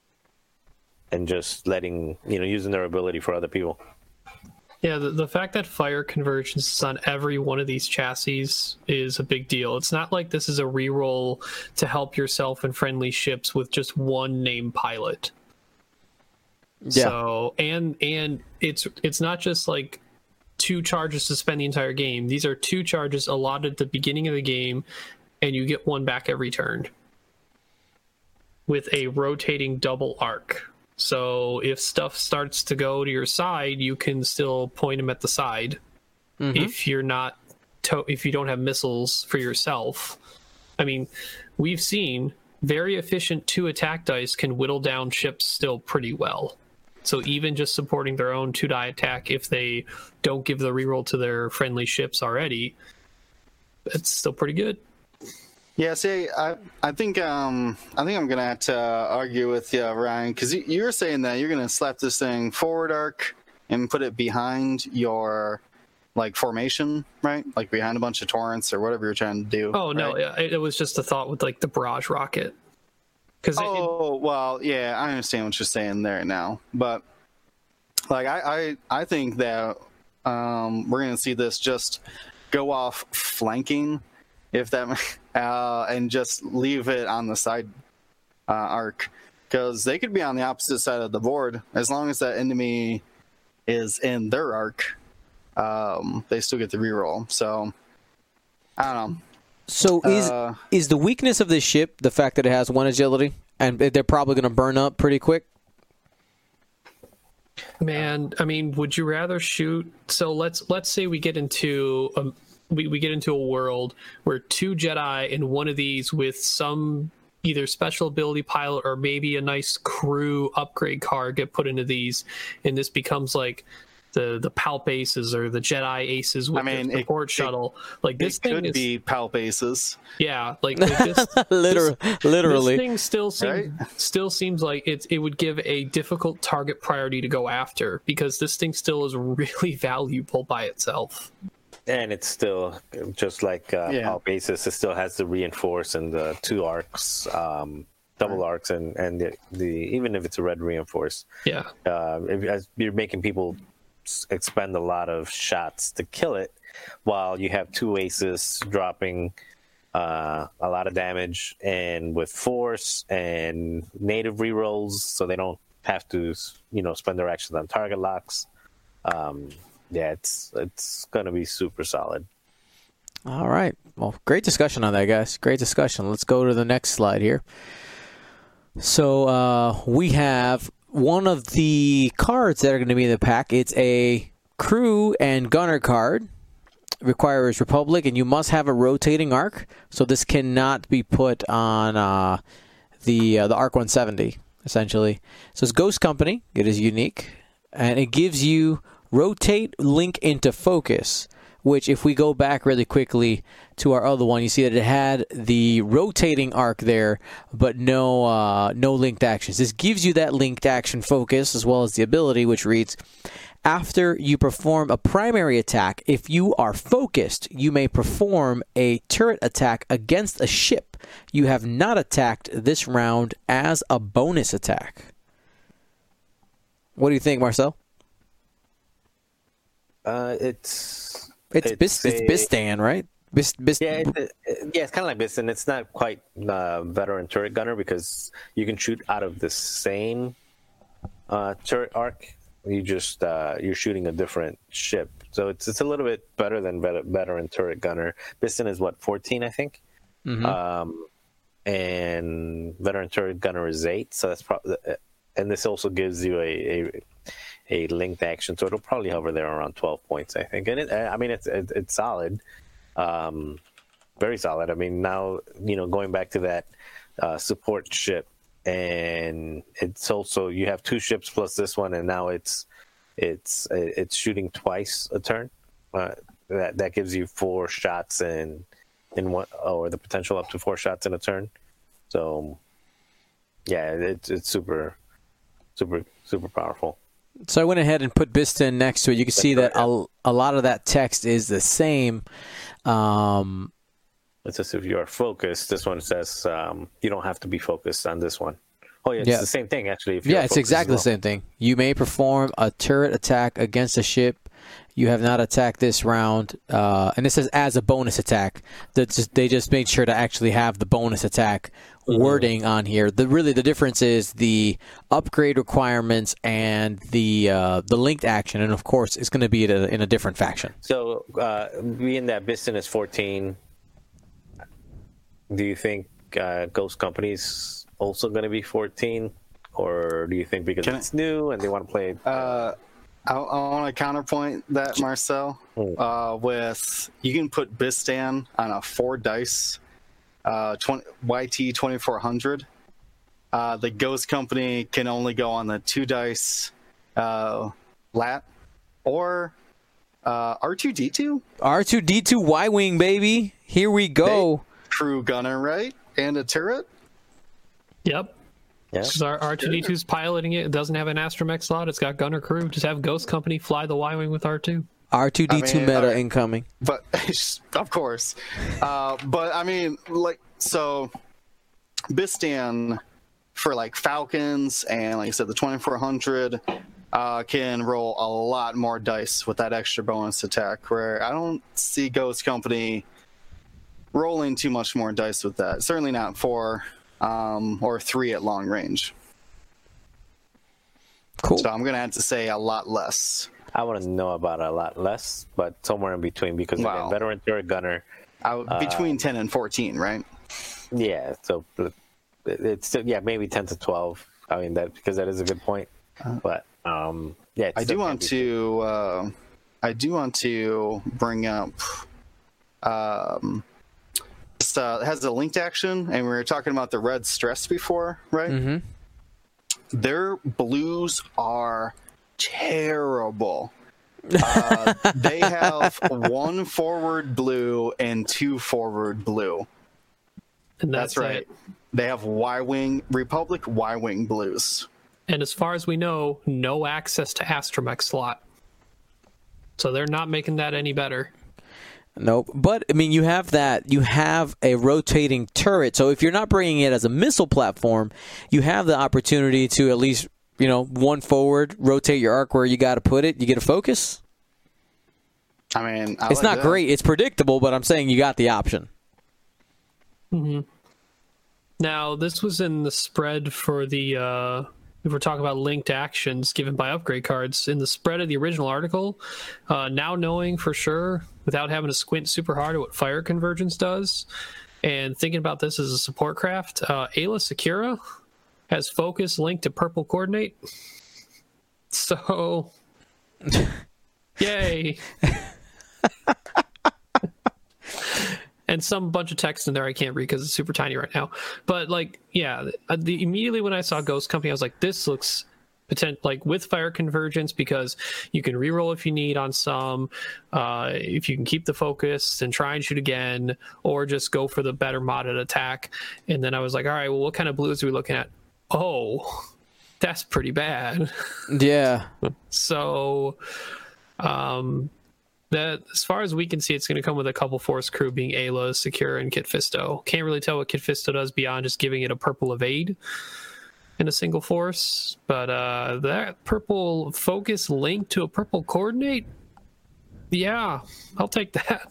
and just letting, you know, using their ability for other people.
Yeah, the, the fact that fire convergence is on every one of these chassis is a big deal. It's not like this is a reroll to help yourself and friendly ships with just one named pilot. Yeah. So, and and it's it's not just like two charges to spend the entire game. These are two charges allotted at the beginning of the game, and you get one back every turn with a rotating double arc. So if stuff starts to go to your side, you can still point them at the side. Mm-hmm. If you're not, to- if you don't have missiles for yourself. I mean, we've seen very efficient two attack dice can whittle down ships still pretty well. So even just supporting their own two die attack, if they don't give the reroll to their friendly ships already, it's still pretty good.
Yeah, see, I I think um I think I'm gonna have to uh, argue with you, Ryan, because you, you were saying that you're gonna slap this thing forward arc and put it behind your like formation, right? Like behind a bunch of torrents or whatever you're trying to do.
Oh no,
right?
yeah, it, it was just a thought with like the barrage rocket. Because
oh well, yeah, I understand what you're saying there now, but like I I, I think that um, we're gonna see this just go off flanking, if that uh, and just leave it on the side uh, arc, because they could be on the opposite side of the board as long as that enemy is in their arc. Um, they still get the reroll. So I don't know.
So is
Uh,
is the weakness of this ship the fact that it has one agility and they're probably going to burn up pretty quick?
Man, I mean, would you rather shoot? So let's let's say we get into a we, we get into a world where two Jedi and one of these with some either special ability pilot or maybe a nice crew upgrade card get put into these, and this becomes like the the Palp Aces or the Jedi Aces with
I mean,
the
it-
support shuttle. Like this
it
thing
could
is,
be Palp Aces.
yeah, like, like this,
Liter-
this-
literally.
This thing still seems still seems like it it would give a difficult target priority to go after because this thing still is really valuable by itself.
And it's still just like uh,
Yeah.
Palp Aces. It still has the reinforce and the two arcs, um, double arcs, and and the, the even if it's a red reinforce,
Yeah.
uh, if, as you're making people s- expend a lot of shots to kill it, while you have two aces dropping uh, a lot of damage and with force and native rerolls, so they don't have to, you know, spend their actions on target locks. Um, yeah, it's it's gonna be super solid.
All right. Well, great discussion on that, guys. Great discussion. Let's go to the next slide here. So uh, we have one of the cards that are going to be in the pack. It's a crew and gunner card. Requires Republic, and you must have a rotating arc. So this cannot be put on uh, the uh, the Arc one seventy, essentially. So it's Ghost Company. It is unique, and it gives you rotate link into focus, which if we go back really quickly to our other one, you see that it had the rotating arc there, but no uh, no linked actions. This gives you that linked action focus as well as the ability, which reads, after you perform a primary attack, if you are focused, you may perform a turret attack against a ship you have not attacked this round as a bonus attack. What do you think, Marcel?
Uh, it's
It's Bis- it's
a-
Bistan, right? Bis- Bis-
Yeah, it, it- yeah, it's kind of like this, and it's not quite uh, veteran turret gunner because you can shoot out of the same uh, turret arc. You just uh, you're shooting a different ship, so it's it's a little bit better than vet- veteran turret gunner. Bistan is what, fourteen, I think,
Mhm.
um, and veteran turret gunner is eight. So that's probably, and this also gives you a, a a linked action, so it'll probably hover there around twelve points, I think. And it, I mean, it's it, it's solid. Um, very solid. I mean, now, you know, going back to that uh, support ship, and it's also, you have two ships plus this one, and now it's it's it's shooting twice a turn. Uh, that that gives you four shots in in one, or the potential up to four shots in a turn. So, yeah, it's it's super super super powerful.
So I went ahead and put Bistan next to it. You can see that a, a lot of that text is the same. Um,
It's just if you are focused. This one says um, you don't have to be focused on this one. Oh, yeah, it's
Yeah.
the same thing, actually. If you're
yeah, it's
focused
exactly
as
the same thing. You may perform a turret attack against a ship you have not attacked this round. Uh, and this says as a bonus attack. That's just, they just made sure to actually have the bonus attack wording on here. The really the difference is the upgrade requirements and the uh, the linked action, and of course it's going to be in a, in a different faction.
So, uh, being that Bistan is fourteen, do you think uh, Ghost Company's also going to be fourteen? or do you think because
Can I-
it's new and they want to play?
Uh, I, I want to counterpoint that, Marcel,
Hmm.
uh, with you can put Bistan on a four dice uh, twenty, Y T twenty-four hundred. Uh, the Ghost Company can only go on the two dice uh, lat or uh, R two D two
R two D two Y-Wing, baby. Here we go.
crew gunner, right? And a turret.
Yep.
Yeah.
Because our R two D two's piloting it. It doesn't have an astromech slot. It's got gunner crew. Just have Ghost Company fly the Y-Wing with R two.
R two D two
I mean,
meta
alright.
incoming.
But of course, uh, but I mean, like, so Bistan for like Falcons and like I said, the twenty-four hundred uh, can roll a lot more dice with that extra bonus attack. Where I don't see Ghost Company rolling too much more dice with that. Certainly not four um, or three at long range.
Cool.
So I'm gonna have to say a lot less.
I want to know about it a lot less, but somewhere in between because
Wow.
again, veteran turret gunner.
I, between ten and fourteen, right?
Yeah, so it- it's still, yeah, maybe ten to twelve. I mean that because that is a good point. But um, yeah, it's
I
still
do
can't
want
be-
to. Uh, I do want to bring up. Um, just, uh, it has a linked action, and we were talking about the red stress before, right?
Mm-hmm.
Their blues are terrible. Uh, they have one forward blue and two forward blue.
And
That's,
that's,
right.
it.
They have Y-wing Republic Y-wing blues.
And as far as we know, no access to astromech slot. So they're not making that any better.
Nope. But, I mean, you have that. You have a rotating turret. So if you're not bringing it as a missile platform, you have the opportunity to at least, you know, one forward, rotate your arc where you got to put it. You get a focus.
I mean, I
It's
like
not
that.
great. It's predictable, but I'm saying you got the option.
Now, this was in the spread for the, uh, if we're talking about linked actions given by upgrade cards, in the spread of the original article, uh, now knowing for sure, without having to squint super hard at what fire convergence does, and thinking about this as a support craft, uh, Ayla Secura has focus linked to purple coordinate. So, yay. And some bunch of text in there I can't read because it's super tiny right now. But like, yeah, the, immediately when I saw Ghost Company, I was like, this looks potent like with fire convergence because you can reroll if you need on some, uh, if you can keep the focus and try and shoot again, or just go for the better modded attack. And then I was like, all right, well, what kind of blues are we looking at? Oh, that's pretty bad.
Yeah.
So, um, that as far as we can see, it's going to come with a couple force crew being Ayla, Secure, and Kit Fisto. Can't really tell what Kit Fisto does beyond just giving it a purple evade in a single force. But uh, that purple focus linked to a purple coordinate, yeah, I'll take that.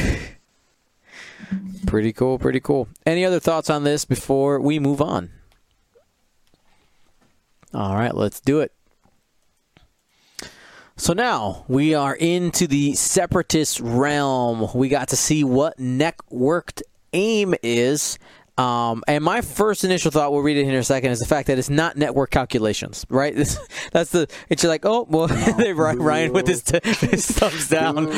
Pretty cool. Pretty cool. Any other thoughts on this before we move on? All right, let's do it. So now we are into the Separatist realm. We got to see what networked aim is. Um, and my first initial thought, we'll read it here in a second, is the fact that it's not network calculations, right? This, that's the, it's like, oh, well, they Ryan with his, t- his thumbs down.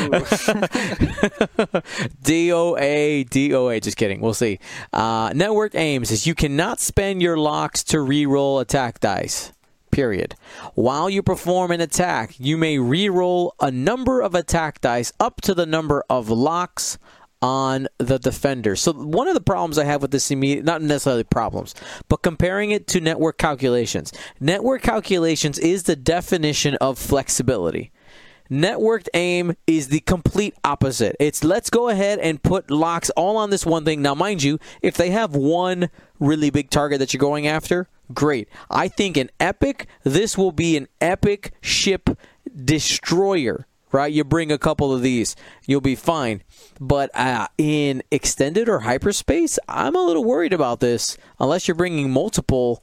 D O A, D O A, just kidding. We'll see. Uh, networked aims is you cannot spend your locks to re-roll attack dice. Period. While you perform an attack, you may re-roll a number of attack dice up to the number of locks on the defender. So one of the problems I have with this, immediate, not necessarily problems, but comparing it to network calculations. Network calculations is the definition of flexibility. Networked aim is the complete opposite. It's let's go ahead and put locks all on this one thing. Now, mind you, if they have one really big target that you're going after, great. I think in Epic, this will be an epic ship destroyer, right? You bring a couple of these, you'll be fine. But uh, in extended or hyperspace, I'm a little worried about this. Unless you're bringing multiple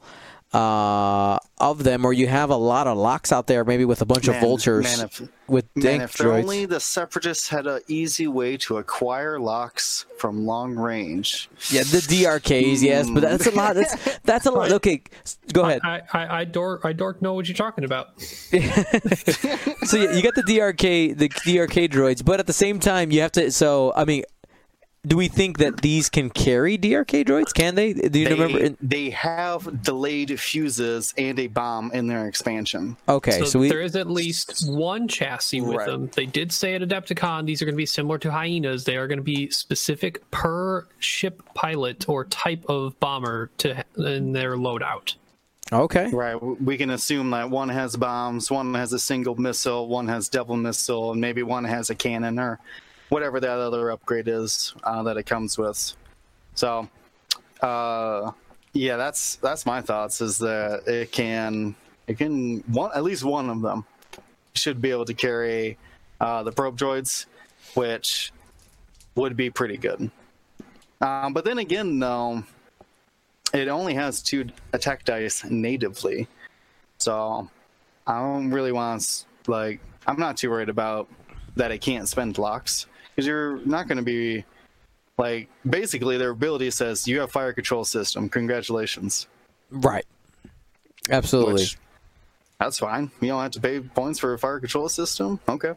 uh, of them, or you have a lot of locks out there, maybe with a bunch
Man,
of vultures
man, if,
with
man,
dank
if there
droids.
only the Separatists had an easy way to acquire locks from long range.
Yeah, the D R Ks, yes, but that's a lot. That's that's a lot. Okay, go ahead.
I, I, I dork, I dork know what you're talking about.
So yeah, you got the D R K, the D R K droids, but at the same time, you have to. So I mean, do we think that these can carry D R K droids? Can they? Do you
They,
remember? In,
they have delayed fuses and a bomb in their expansion.
okay,
So,
so, we.
there is at least one chassis with
Right.
them. They did say at Adepticon these are going to be similar to Hyenas. They are going to be specific per ship pilot or type of bomber to in their loadout.
Okay.
Right. We can assume that one has bombs, one has a single missile, one has devil missile, and maybe one has a cannon or whatever that other upgrade is uh, that it comes with. So, uh, yeah, that's that's my thoughts. Is that it can it can one at least one of them should be able to carry uh, the probe droids, which would be pretty good. Um, but then again, though, it only has two attack dice natively, so I don't really want to, like, I'm not too worried about that it can't spend locks, because you're not going to be, like, basically their ability says you have fire control system, congratulations.
Right. Absolutely.
Which, that's fine. You don't have to pay points for a fire control system? Okay.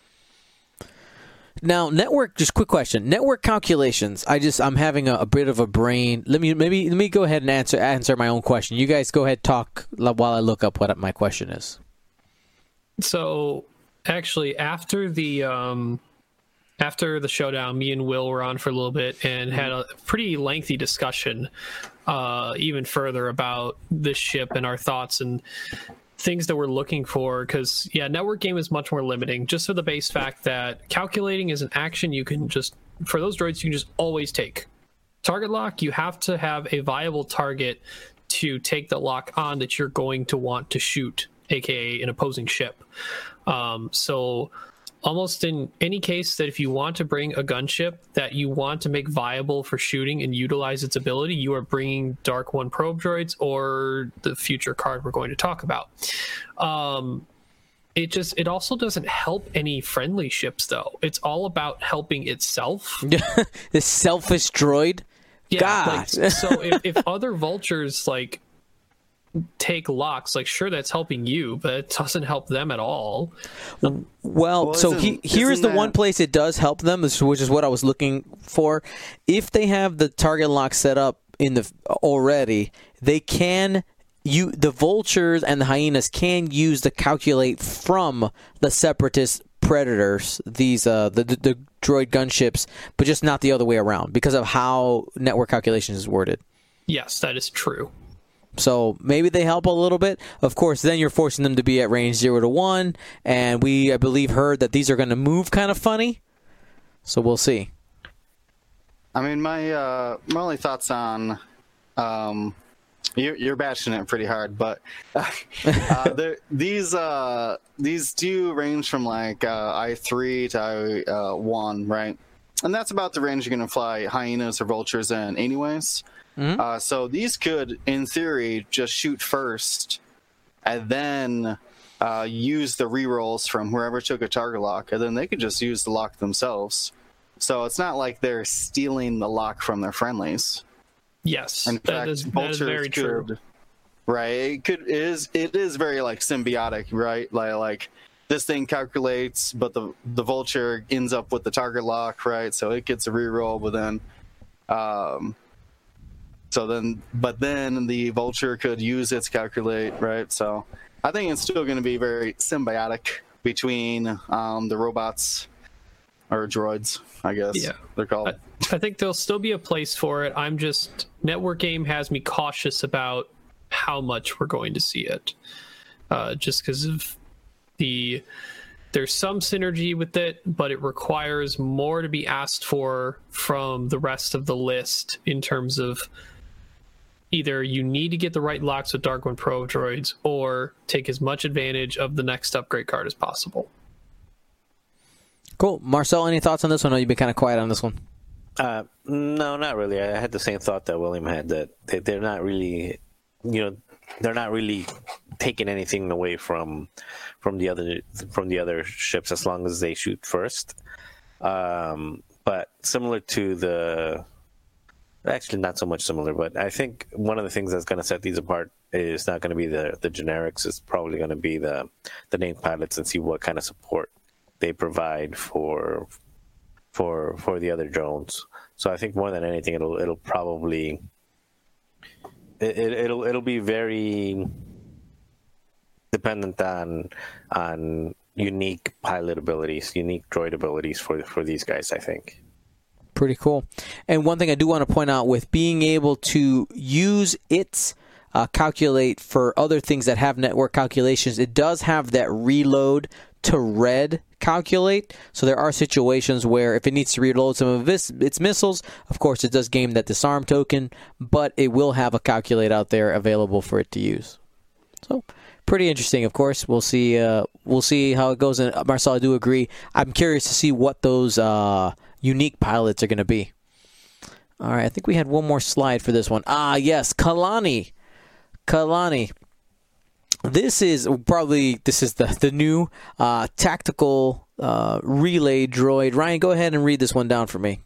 Now, network. Just quick question. Network calculations. I just I'm having a, a bit of a brain. Let me maybe let me go ahead and answer answer my own question. You guys go ahead talk while I look up what my question is.
So actually, after the um, after the showdown, me and Will were on for a little bit and had a pretty lengthy discussion, uh, even further about this ship and our thoughts and things that we're looking for. Because yeah, network game is much more limiting, just for the base fact that calculating is an action you can just for those droids you can just always take. Target lock, you have to have a viable target to take the lock on that you're going to want to shoot, aka an opposing ship. Um, so almost in any case that if you want to bring a gunship that you want to make viable for shooting and utilize its ability, you are bringing Dark One probe droids or the future card we're going to talk about. Um, it just it also doesn't help any friendly ships though. It's all about helping itself.
This selfish droid.
Yeah,
God.
like, so if, if other vultures like take locks, like sure that's helping you, but it doesn't help them at all.
Well,
Well,
so
isn't-
he, here is
isn't
the one
that-
place it does help them, which is what I was looking for. If they have the target lock set up in the already, they can you the vultures and the hyenas can use the calculate from the separatist predators, these uh the, the the droid gunships, but just not the other way around because of how network calculations is worded.
Yes, that is true.
So maybe they help a little bit. Of course, then you're forcing them to be at range zero to one, and we, I believe, heard that these are going to move kind of funny. So we'll see.
I mean, my uh, my only thoughts on um, you're, you're bashing it pretty hard, but uh, there- these uh, these do range from like uh, I three to I uh, one, right? And that's about the range you're going to fly hyenas or vultures in, anyways.
Mhm.
Uh, so these could, in theory, just shoot first, and then uh, use the rerolls from whoever took a target lock, and then they could just use the lock themselves. So it's not like they're stealing the lock from their friendlies.
Yes,
In
that
fact,
is, that is
vultures
very true.
could, right? It could it is it is very like symbiotic, right? Like like this thing calculates, but the the vulture ends up with the target lock, right? So it gets a reroll, but then, um, so then, but then the vulture could use its calculate, right? So I think it's still going to be very symbiotic between um, the robots or droids, I guess
Yeah.
they're called.
I think there'll still be a place for it. I'm just network game has me cautious about how much we're going to see it, uh, just because of the there's some synergy with it, but it requires more to be asked for from the rest of the list in terms of either you need to get the right locks with Dark One Pro droids or take as much advantage of the next upgrade card as possible.
Cool. Marcel, any thoughts on this one? I know you've been kind of quiet on this one.
Uh, no, not really. I had the same thought that William had, that they, they're not really, you know, they're not really taking anything away from from the other from the other ships as long as they shoot first. Um, but similar to the, actually not so much similar, but I think one of the things that's going to set these apart is not going to be the the generics. It's probably going to be the the named pilots, and see what kind of support they provide for for for the other drones. So I think more than anything, it'll it'll probably it, it it'll it'll be very dependent on on unique pilot abilities, unique droid abilities for for these guys, I think.
Pretty cool. And one thing I do want to point out, with being able to use its uh, calculate for other things that have network calculations, it does have that reload to red calculate. So there are situations where if it needs to reload some of its, its missiles, of course it does gain that disarm token, but it will have a calculate out there available for it to use. So pretty interesting. Of course, we'll see. Uh, we'll see how it goes. And Marcel, I do agree. I'm curious to see what those uh, unique pilots are going to be. All right, I think we had one more slide for this one. Ah, yes, Kalani. Kalani. This is probably this is the the new uh, tactical uh, relay droid. Ryan, go ahead and read this one down for me.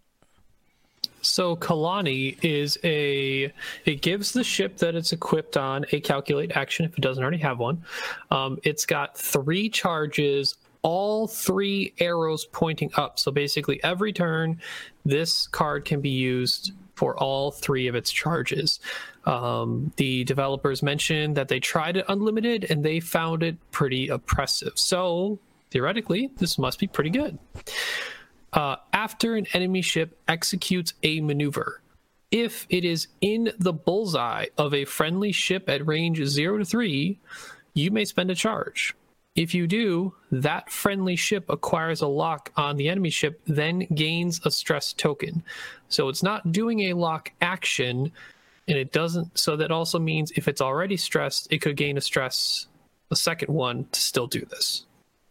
So Kalani is a, it gives the ship that it's equipped on a calculate action if it doesn't already have one. Um, it's got three charges, all three arrows pointing up. So basically every turn, this card can be used for all three of its charges. Um, the developers mentioned that they tried it unlimited and they found it pretty oppressive. So theoretically, this must be pretty good. Uh, after an enemy ship executes a maneuver, if it is in the bullseye of a friendly ship at range zero to three, you may spend a charge. If you do, that friendly ship acquires a lock on the enemy ship, then gains a stress token. So it's not doing a lock action, and it doesn't. So that also means if it's already stressed, it could gain a stress, a second one, to still do this.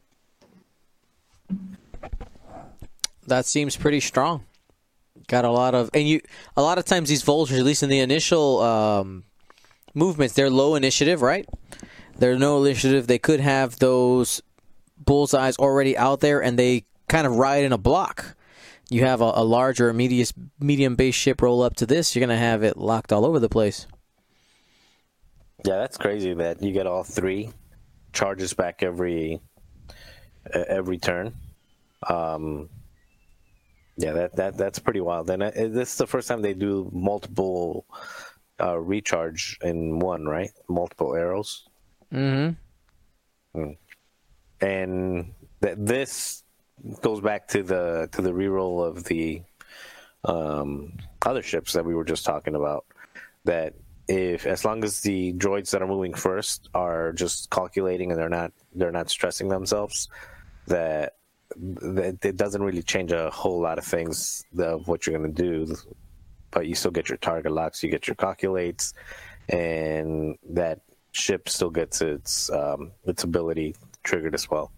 That seems pretty strong. Got a lot of, and you a lot of times these vultures, at least in the initial um, movements, they're low initiative, right? They're no initiative. They could have those bullseyes already out there, and they kind of ride in a block. You have a, a large or a medium medium base ship roll up to this, you're gonna have it locked all over the place.
Yeah, that's crazy that you get all three charges back every uh, every turn. Um, Yeah, that, that that's pretty wild. And uh, this is the first time they do multiple uh, recharge in one, right? Multiple arrows.
Mm-hmm.
Mm. And th- this goes back to the to the reroll of the um, other ships that we were just talking about. That if, as long as the droids that are moving first are just calculating and they're not they're not stressing themselves, that it doesn't really change a whole lot of things of what you're going to do, but you still get your target locks, you get your calculates, and that ship still gets its um, its ability triggered as well.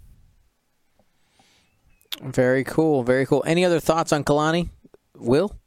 Very cool, very cool. Any other thoughts on Kalani, Will?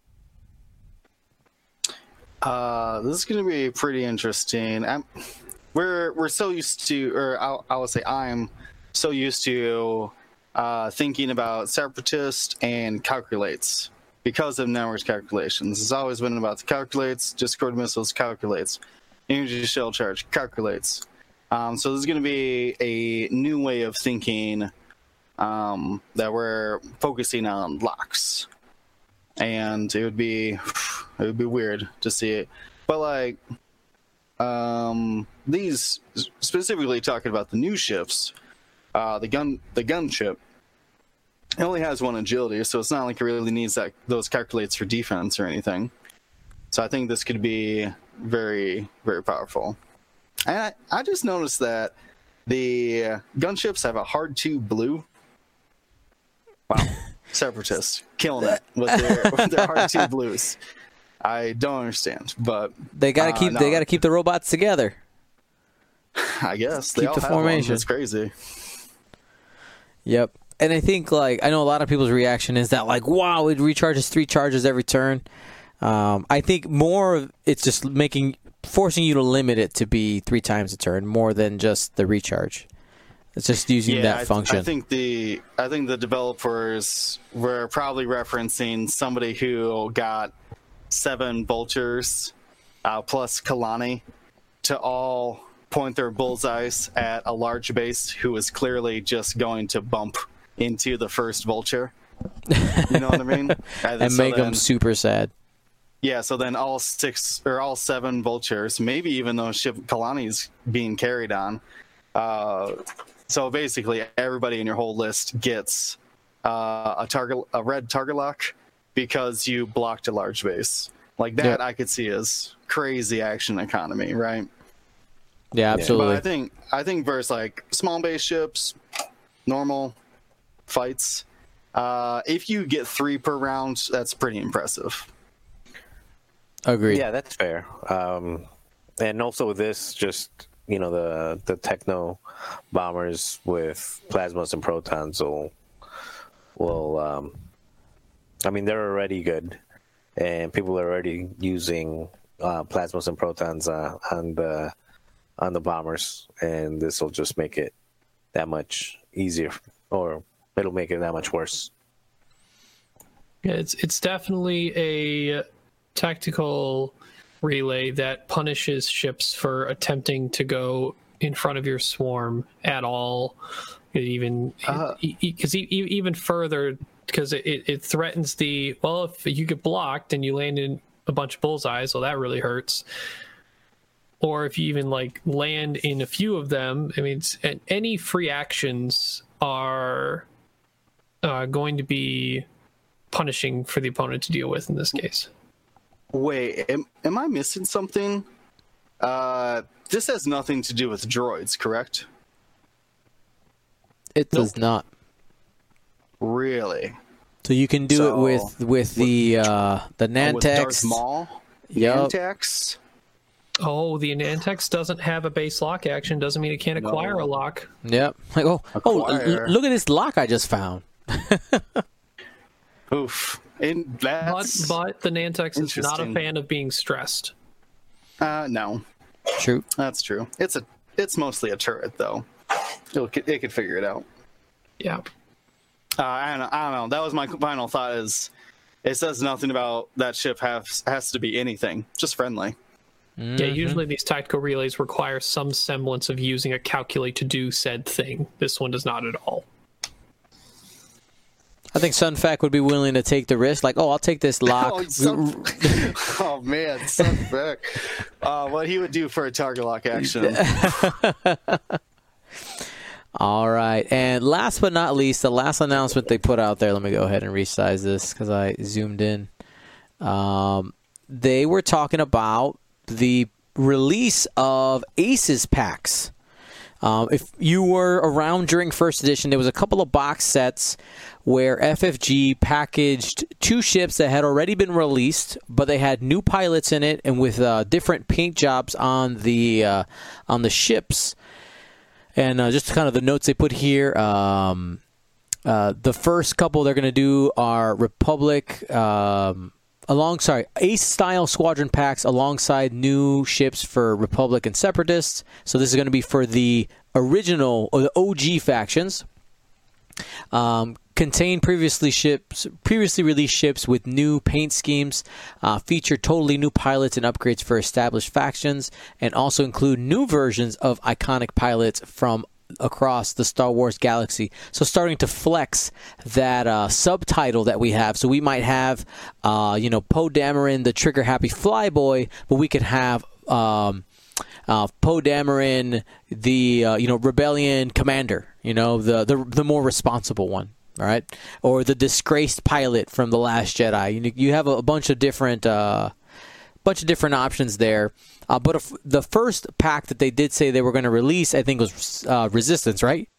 Uh, this is going to be pretty interesting. I'm, we're we're so used to, or I, I would say I'm so used to Uh, thinking about separatist and calculates because of network calculations. It's always been about the calculates, discord missiles calculates, energy shell charge calculates. Um, so there's going to be a new way of thinking um, that we're focusing on locks, and it would be it would be weird to see it. But like um, these specifically talking about the new ships, uh, the gun the gunship. It only has one agility, so it's not like it really needs that those calculates for defense or anything. So I think this could be very, very powerful. And I, I just noticed that the gunships have a hard two blue. Wow, separatists killing it with their with their hard two blues. I don't understand, but
They gotta
uh,
keep
no.
they gotta keep the robots together.
I guess they
keep
all
the
have
formation.
one. It's crazy.
Yep. And I think, like, I know a lot of people's reaction is that, like, wow, it recharges three charges every turn. Um, I think more of it's just making forcing you to limit it to be three times a turn more than just the recharge. It's just using
Yeah,
that
I, th-
function.
I think the I think the developers were probably referencing somebody who got seven vultures uh, plus Kalani to all point their bullseyes at a large base who was clearly just going to bump into the first vulture. You know what I mean? And,
and
so
make
then,
them super sad.
Yeah, so then all six or all seven vultures, maybe even though ship Kalani's being carried on. Uh, so basically, everybody in your whole list gets uh, a target, a red target lock, because you blocked a large base. Like that,
Yep.
I could see as crazy action economy, right?
Yeah,
But
absolutely.
I think I think versus like small base ships, normal fights, uh, if you get three per round, that's pretty impressive.
Agreed.
Yeah, that's fair. Um, and also with this, just you know, the the techno bombers with plasmas and protons will will. Um, I mean, they're already good, and people are already using uh, plasmas and protons uh, on the on the bombers, and this will just make it that much easier, or it'll make it that much worse.
Yeah, it's it's definitely a tactical relay that punishes ships for attempting to go in front of your swarm at all. It even
Uh.
because e- e- even further, because it, it threatens the well, if you get blocked and you land in a bunch of bullseyes, well, that really hurts. Or if you even like land in a few of them, I mean, it's, and any free actions are uh, going to be punishing for the opponent to deal with in this case.
Wait, am, am I missing something? Uh, this has nothing to do with droids, correct?
It does not.
Really?
So you can do
So,
it with with the uh, the
And with Darth
Nantex.
Maul?
Yup.
Nantex?
Oh, the Nantex doesn't have a base lock action. Doesn't mean it can't acquire
No.
a lock.
Yep. Like oh oh,
Acquire.
l- look at this lock I just found.
Oof. And
But,
that's...
but the Nantex is not a
Interesting.
fan of being stressed.
Uh, no,
True.
that's true. It's a, it's mostly a turret, though. It'll, it could figure it out.
Yeah.
Uh, I, don't know, I don't know. That was my final thought is, it says nothing about that ship has, has to be anything. Just friendly.
Yeah, usually these tactical relays require some semblance of using a calculate to do said thing. This one does not at all.
I think Sunfac would be willing to take the risk. Like, oh, I'll take this lock.
Oh, Sun- oh man, Sunfac. Uh, what he would do for a target lock action.
All right. And last but not least, the last announcement they put out there, let me go ahead and resize this because I zoomed in. Um, they were talking about the release of Aces packs. Um, if you were around during first edition, there was a couple of box sets where F F G packaged two ships that had already been released, but they had new pilots in it and with uh, different paint jobs on the uh, on the ships. And uh, just kind of the notes they put here. Um, uh, the first couple they're going to do are Republic. Um, Along, sorry, Ace-style squadron packs alongside new ships for Republic and Separatists. So this is going to be for the original or the O G factions. Um, contain previously ships, previously released ships with new paint schemes. Uh, feature totally new pilots and upgrades for established factions, and also include new versions of iconic pilots from across the Star Wars galaxy. So starting to flex that uh, subtitle that we have. So we might have, uh, you know, Poe Dameron, the trigger happy flyboy, but we could have um, uh, Poe Dameron, the uh, you know Rebellion commander. You know, the the the more responsible one. All right, or the disgraced pilot from The Last Jedi. You you have a, a bunch of different. Uh, bunch of different options there. Uh, but if the first pack that they did say they were going to release, I think, was uh, Resistance, right?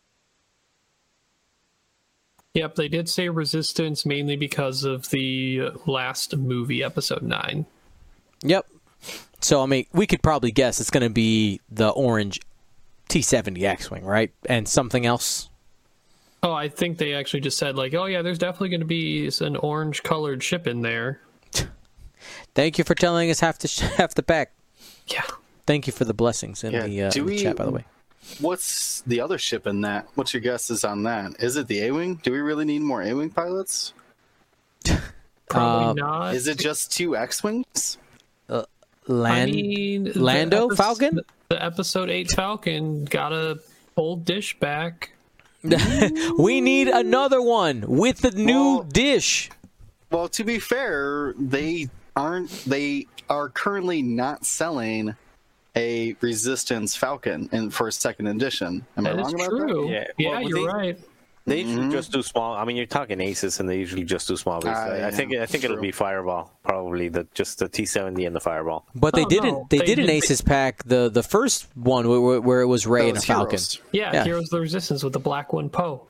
Yep, they did say Resistance mainly because of the last movie, Episode nine.
Yep. So, I mean, we could probably guess it's going to be the orange T seventy X-Wing, right? And something else?
Oh, I think they actually just said, like, oh, yeah, there's definitely going to be an orange-colored ship in there.
Thank you for telling us half the, half the pack.
Yeah.
Thank you for the blessings in
Yeah,
the, uh,
do
in the
we-
chat, by the way.
What's the other ship in that? What's your guesses on that? Is it the A-Wing? Do we really need more A-Wing pilots?
Probably
Uh,
not.
Is it just two X-Wings?
Land,
I mean, the
Lando
epis-
Falcon?
The episode eight Falcon got a old dish back.
We need another one with the new
Well-
dish.
Well, to be fair, they aren't. They are currently not selling a Resistance Falcon in for second edition. Am I
That is
wrong about
true.
Yeah,
Yeah,
well,
you're
they-
right.
They usually
Mhm.
just do small. I mean, you're talking Aces, and they usually just do small.
Ah,
I
yeah,
think I think it'll
true.
be Fireball, probably the just the T seventy and the Fireball.
But they
Oh,
didn't.
no.
They,
They
did an
did-
Aces pack, the the first one where, where it was Ray
that?
and a
Those
Falcon.
heroes.
Yeah,
Yeah.
Heroes of the Resistance with the black one Poe.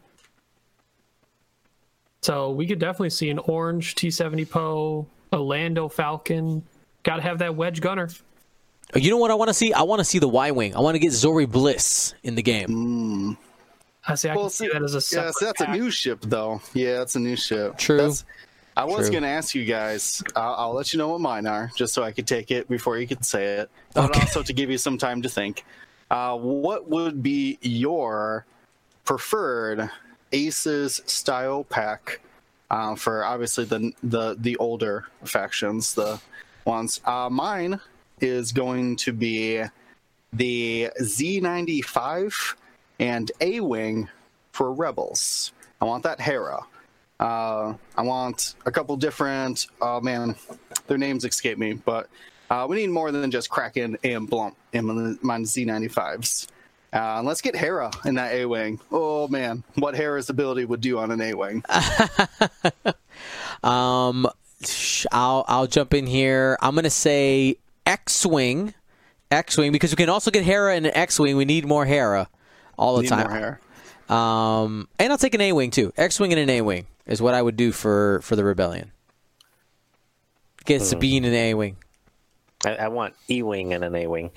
So we could definitely see an orange T seventy Poe, a Lando Falcon. Got to have that wedge gunner.
You know what I want to see? I want to see the Y-Wing. I want to get Zori Bliss in the game.
I see. I
Well,
can see
see-
that as a
Yeah,
separate
so that's a
pack.
new ship, though. Yeah, that's a new ship.
True.
That's, I was
True.
going to ask you guys. I'll, I'll let you know what mine are, just so I could take it before you could say it, but
Okay.
also to give you some time to think. Uh, what would be your preferred Aces style pack uh, for obviously the the the older factions, the ones? Uh, mine is going to be the Z ninety-five and A-Wing for Rebels. I want that Hera. Uh, I want a couple different, oh man, their names escape me, but uh, we need more than just Kraken and Blump in my- my Z ninety-fives. Uh, and let's get Hera in that A-Wing. Oh man, what Hera's ability would do on an A-Wing.
Um, sh- I'll I'll jump in here. I'm gonna say X-Wing, X-Wing, because we can also get Hera in an X-Wing. We need more Hera all the
Need
time.
more Hera.
Um, and I'll take an A-Wing too. X-Wing and an A-Wing is what I would do for, for the Rebellion. Get Sabine in an A-Wing.
I, I want E-Wing and an A-Wing.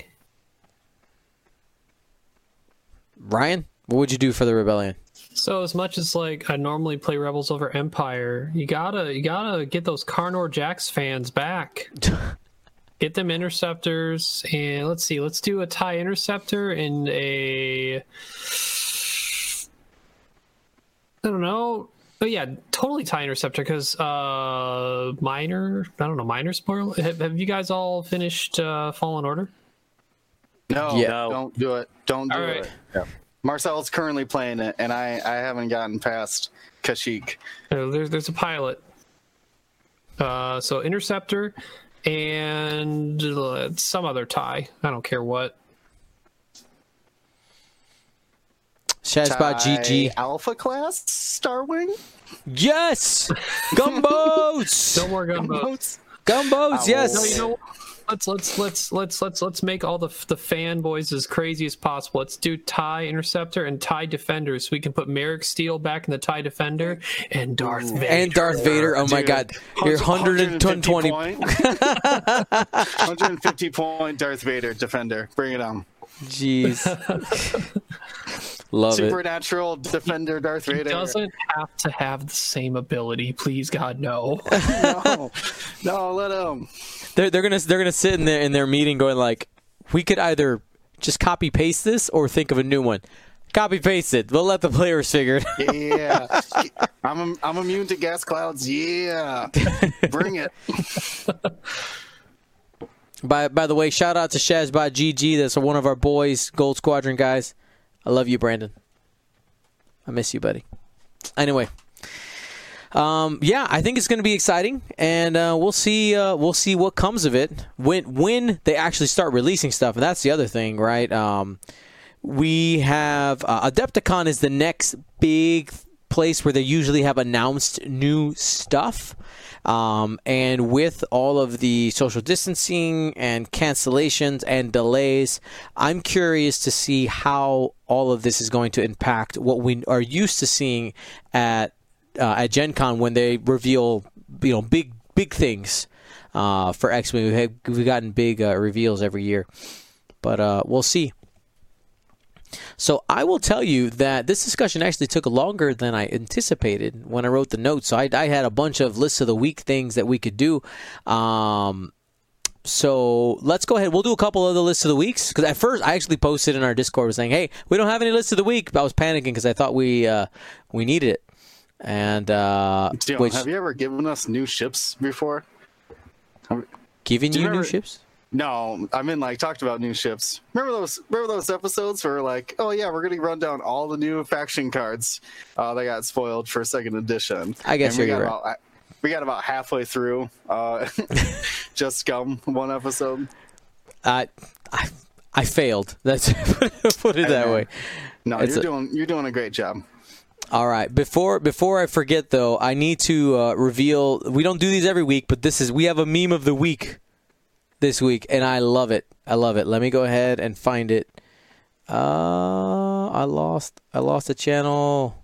Ryan, what would you do for the Rebellion?
So as much as like I normally play Rebels over Empire, you gotta you gotta get those Carnor Jax fans back. Get them interceptors, and let's see, let's do a TIE interceptor and a I don't know. But yeah, totally TIE interceptor because uh minor I don't know, minor spoiler. Have, have you guys all finished uh Fallen Order?
No,
Yeah.
No.
don't do it. Don't do
All right.
it. Marcel's currently playing it, and I, I haven't gotten past Kashyyyk.
Uh, there's there's a pilot. Uh, so interceptor and uh, some other tie. I don't care what.
Shazbot G G.
TIE Alpha class Star Wing?
Yes! Gumboats!
No more gunboats.
Gumboats, yes!
No, you know what? Let's let's let's let's let's let's make all the the fanboys as crazy as possible. Let's do TIE interceptor and TIE defender, so we can put Merrick Steele back in the TIE defender and Darth Vader.
And Darth Vader, oh my
Dude,
god. You're one hundred twenty.
point, one hundred fifty point Darth Vader defender. Bring it on.
Jeez. Love it.
Supernatural defender Darth
He
Vader.
doesn't have to have the same ability. Please, God, no.
No, no, let him.
They're they're gonna they're gonna sit in their in their meeting going like, we could either just copy paste this or think of a new one. Copy paste it. We'll let the players figure it.
Yeah, I'm I'm immune to gas clouds. Yeah, bring it.
By by the way, shout out to Shazbot G G. That's one of our boys, Gold Squadron guys. I love you, Brandon. I miss you, buddy. Anyway, um, yeah, I think it's going to be exciting, and uh, we'll see. Uh, we'll see what comes of it when when they actually start releasing stuff. And that's the other thing, right? Um, we have uh, Adepticon is the next big place where they usually have announced new stuff. Um, and with all of the social distancing and cancellations and delays, I'm curious to see how all of this is going to impact what we are used to seeing at uh, at Gen Con when they reveal, you know, big big things uh, for X-Wing. We've, had, we've gotten big uh, reveals every year, but uh, we'll see. So I will tell you that this discussion actually took longer than I anticipated when I wrote the notes. So I, I had a bunch of lists of the week things that we could do. Um, so let's go ahead. We'll do a couple of the lists of the weeks because at first I actually posted in our Discord saying, "Hey, we don't have any lists of the week." But I was panicking because I thought we uh, we needed it. And uh,
Dion,
which,
have you ever given us new ships before? Have,
giving
do
you,
you
new
remember-
ships?
No, I mean like talked about new ships. Remember those? Remember those episodes where like, oh yeah, we're gonna run down all the new faction cards uh, that got spoiled for second edition.
I guess
And we
you're
got
right.
about, we got about halfway through uh, just scum one episode.
Uh, I I failed. That's put it that
man.
way.
No,
It's
you're
a-
doing you're doing a great job.
All right. Before before I forget though, I need to uh, reveal. We don't do these every week, but this is we have a meme of the week this week, and I love it. I love it. Let me go ahead and find it. Uh, I lost. I lost the channel.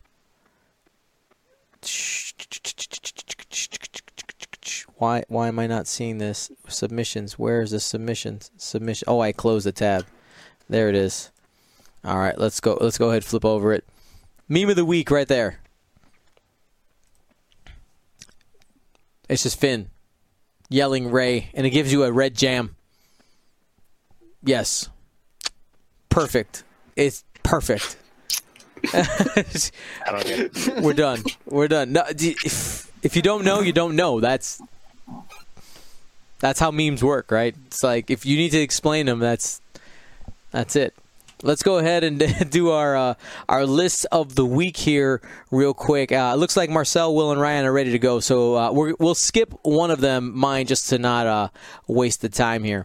Why why am I not seeing this? Submissions. Where is the submissions? Submission. Oh, I closed the tab. There it is. All right, let's go. Let's go ahead and flip over it. Meme of the week right there. It's just Finn yelling Ray, and it gives you a red jam. Yes. Perfect. It's perfect.
I don't get it.
We're done. We're done. No, d- if, if you don't know, you don't know. That's that's how memes work, right? It's like if you need to explain them, that's that's it. Let's go ahead and do our uh, our list of the week here real quick. Uh, it looks like Marcel, Will, and Ryan are ready to go, so uh, we're, we'll skip one of them, mine, just to not uh, waste the time here.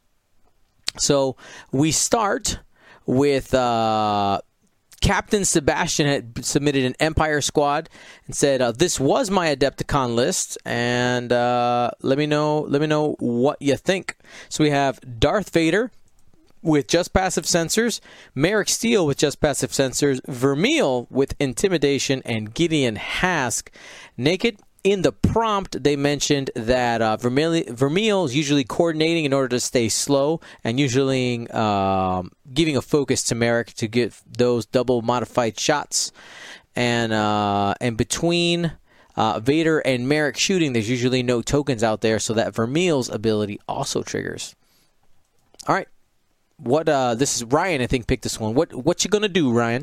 So we start with uh, Captain Sebastian had submitted an Empire squad and said, uh, "This was my Adepticon list, and uh, let me know let me know what you think." So we have Darth Vader with just passive sensors, Merrick Steele with just passive sensors, Vermeil with intimidation, and Gideon Hask naked. In the prompt, they mentioned that uh, Vermeil, Vermeil is usually coordinating in order to stay slow and usually um, giving a focus to Merrick to get those double modified shots. And uh, and between uh, Vader and Merrick shooting, there's usually no tokens out there, so that Vermeil's ability also triggers. All right. What uh, this is Ryan, I think, picked this one. What what you gonna do, Ryan?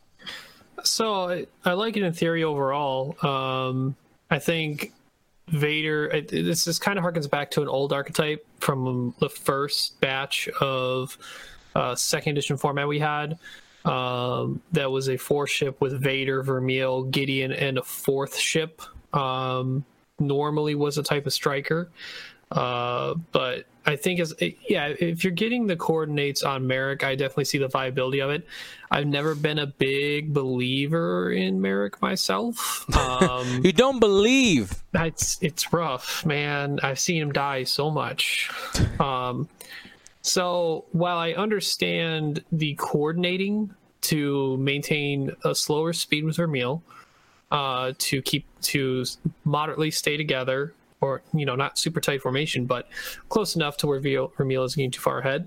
So I, I like it in theory overall. Um, I think Vader. It, this is kind of harkens back to an old archetype from the first batch of uh, second edition format we had. Um, that was a four ship with Vader, Vermeil, Gideon, and a fourth ship. Um, normally was a type of striker. Uh, but I think as yeah, if you're getting the coordinates on Merrick, I definitely see the viability of it. I've never been a big believer in Merrick myself. Um,
You don't believe.
it's it's rough, man. I've seen him die so much. Um, so while I understand the coordinating to maintain a slower speed with Vermeil, uh, to keep to moderately stay together. Or, you know, not super tight formation, but close enough to where Vermeil is getting too far ahead.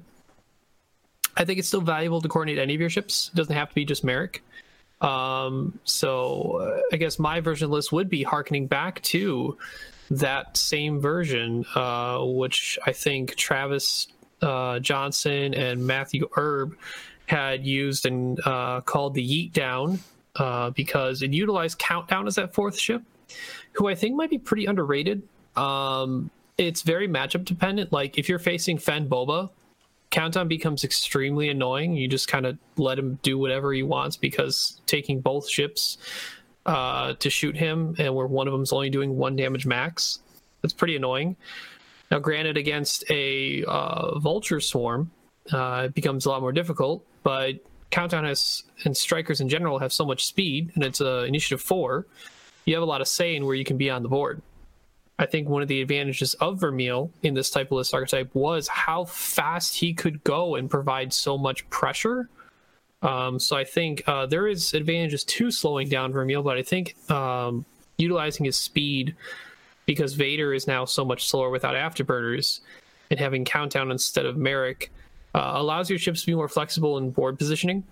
I think it's still valuable to coordinate any of your ships. It doesn't have to be just Merrick. Um, so uh, I guess my version list would be harkening back to that same version, uh, which I think Travis uh, Johnson and Matthew Erb had used and uh, called the Yeet Down uh, because it utilized Countdown as that fourth ship, who I think might be pretty underrated. Um, it's very matchup dependent. Like if you're facing Fen Boba, Countdown becomes extremely annoying. You just kind of let him do whatever he wants because taking both ships uh, to shoot him, and where one of them's only doing one damage max, that's pretty annoying. Now, granted, against a uh, Vulture Swarm, uh, it becomes a lot more difficult. But Countdown has, and strikers in general, have so much speed, and it's uh, initiative four. You have a lot of say in where you can be on the board. I think one of the advantages of Vermeil in this type of list archetype was how fast he could go and provide so much pressure. Um, so I think uh, there is advantages to slowing down Vermeil, but I think um, utilizing his speed, because Vader is now so much slower without afterburners, and having Countdown instead of Merrick uh, allows your ships to be more flexible in board positioning.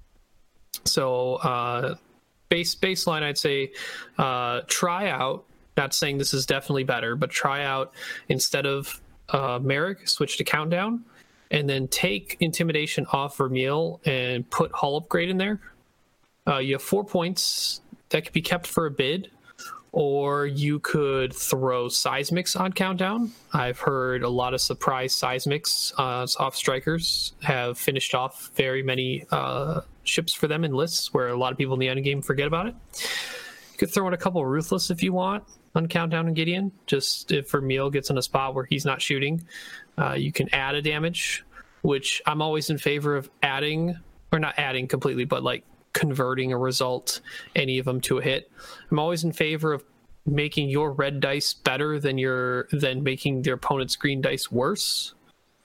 So uh, base baseline, I'd say uh, try out. Not saying this is definitely better, but try out instead of uh, Merrick, switch to Countdown, and then take Intimidation off Vermeil and put Hull Upgrade in there. Uh, you have four points that could be kept for a bid, or you could throw Seismics on Countdown. I've heard a lot of surprise Seismics uh, off Strikers have finished off very many uh, ships for them in lists where a lot of people in the end game forget about it. You could throw in a couple of Ruthless if you want on Countdown and Gideon. Just if Vermeil gets in a spot where he's not shooting, uh, you can add a damage, which I'm always in favor of adding, or not adding completely, but like converting a result, any of them to a hit. I'm always in favor of making your red dice better than your than making their opponent's green dice worse.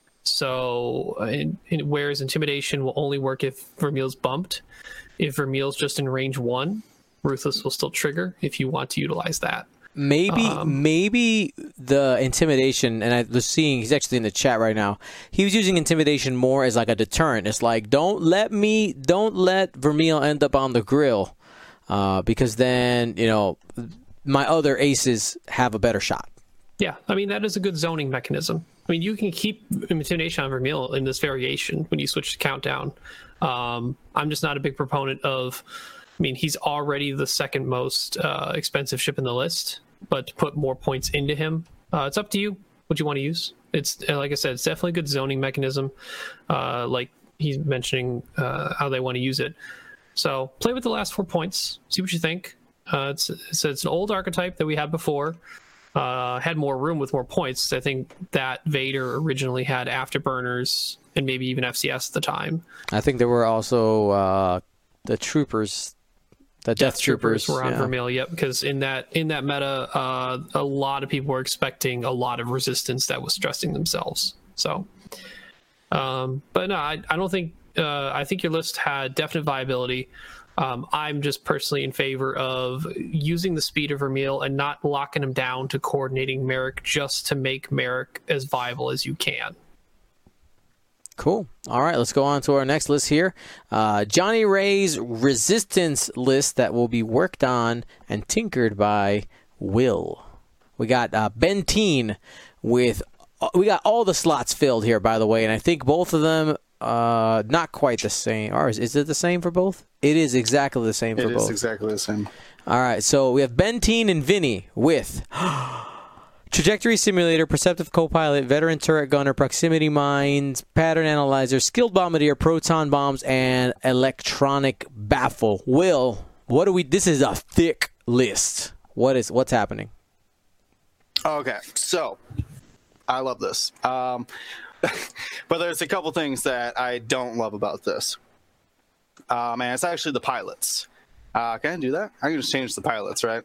So in, in, whereas Intimidation will only work if Vermeil's bumped. If Vermeil's just in range one, Ruthless will still trigger if you want to utilize that.
Maybe, um, maybe the Intimidation, and I was seeing, he's actually in the chat right now, he was using Intimidation more as like a deterrent. It's like, don't let me, don't let Vermeil end up on the grill, uh, because then, you know, my other aces have a better shot.
Yeah, I mean, that is a good zoning mechanism. I mean, you can keep Intimidation on Vermeil in this variation when you switch to Countdown. Um, I'm just not a big proponent of, I mean, he's already the second most uh, expensive ship in the list, but to put more points into him, uh, it's up to you what you want to use. It's like I said, it's definitely a good zoning mechanism. Uh, like he's mentioning uh, how they want to use it. So play with the last four points, see what you think. Uh, it's, it's it's an old archetype that we had before. Uh, had more room with more points. I think that Vader originally had afterburners and maybe even F C S at the time.
I think there were also uh, the troopers. The Death, Death Troopers,
Troopers were on
yeah.
Vermeil, yep. Because in that in that meta, uh, a lot of people were expecting a lot of resistance that was stressing themselves. So, um, but no, I, I don't think. Uh, I think your list had definite viability. Um, I'm just personally in favor of using the speed of Vermeil and not locking him down to coordinating Merrick just to make Merrick as viable as you can.
Cool. All right, let's go on to our next list here. Uh, Johnny Ray's resistance list that will be worked on and tinkered by Will. We got uh, Benteen with, uh, we got all the slots filled here, by the way, and I think both of them, uh, not quite the same. Or is, is it the same for both? It is exactly the same for
it
both.
It is exactly the same.
All right, so we have Benteen and Vinny with Trajectory Simulator, Perceptive Copilot, Veteran Turret Gunner, Proximity Mines, Pattern Analyzer, Skilled Bombardier, Proton Bombs, and Electronic Baffle. Will, what do we? This is a thick list. What is what's happening?
Okay, so I love this, um, but there's a couple things that I don't love about this. Um, and it's actually the pilots. Uh, can I do that? I can just change the pilots, right?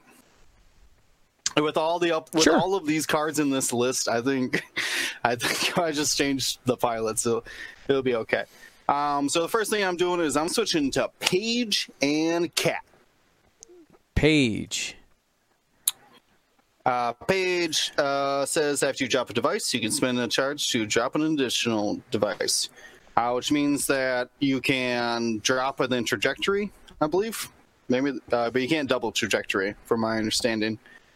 With all the up, with
sure.
all of these cards in this list, I think, I think I just changed the pilot, so it'll be okay. Um, so the first thing I'm doing is I'm switching to Paige and Cat.
Paige.
Uh, Paige uh, says after you drop a device, you can spend a charge to drop an additional device, uh, which means that you can drop and then trajectory, I believe, maybe, uh, but you can't double trajectory, from my understanding.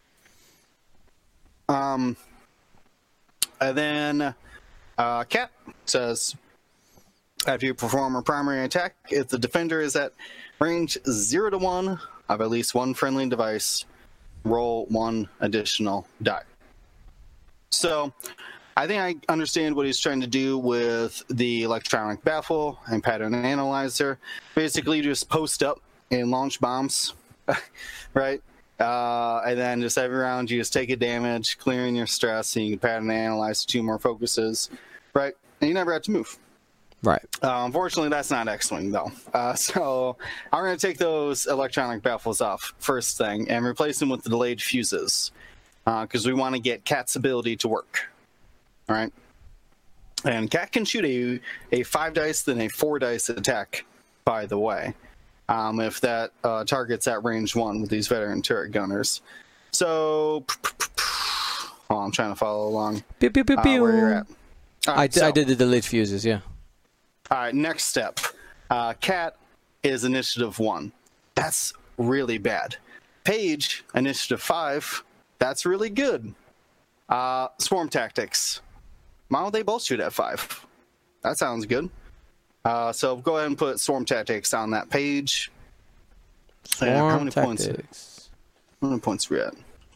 Um, and then uh, Cat says, after you perform a primary attack, if the defender is at range zero to one of at least one friendly device, roll one additional die. So I think I understand what he's trying to do with the electronic baffle and pattern analyzer. Basically, just post up and launch bombs, right? Uh, and then just every round you just take a damage, clearing your stress, and you can pattern analyze two more focuses, right? And you never have to move.
Right.
Uh, unfortunately, that's not X-Wing, though. Uh, so I'm going to take those electronic baffles off first thing and replace them with the delayed fuses because uh, we want to get Cat's ability to work. All right. And Cat can shoot a, a five dice, then a four dice attack, by the way. Um, if that uh, target's at range one with these veteran turret gunners. So, oh, I'm trying to follow along.
Pew, pew, pew, pew.
Uh, where you're at. Right,
I, d-
so,
I did the delayed fuses, yeah.
All right, next step. Uh, Cat is initiative one. That's really bad. Paige, initiative five. That's really good. Uh, swarm tactics. why don't they both shoot at five? That sounds good. Uh, so go ahead and put Swarm Tactics on that page.
Swarm
And how many
Tactics.
points? How many points are we at?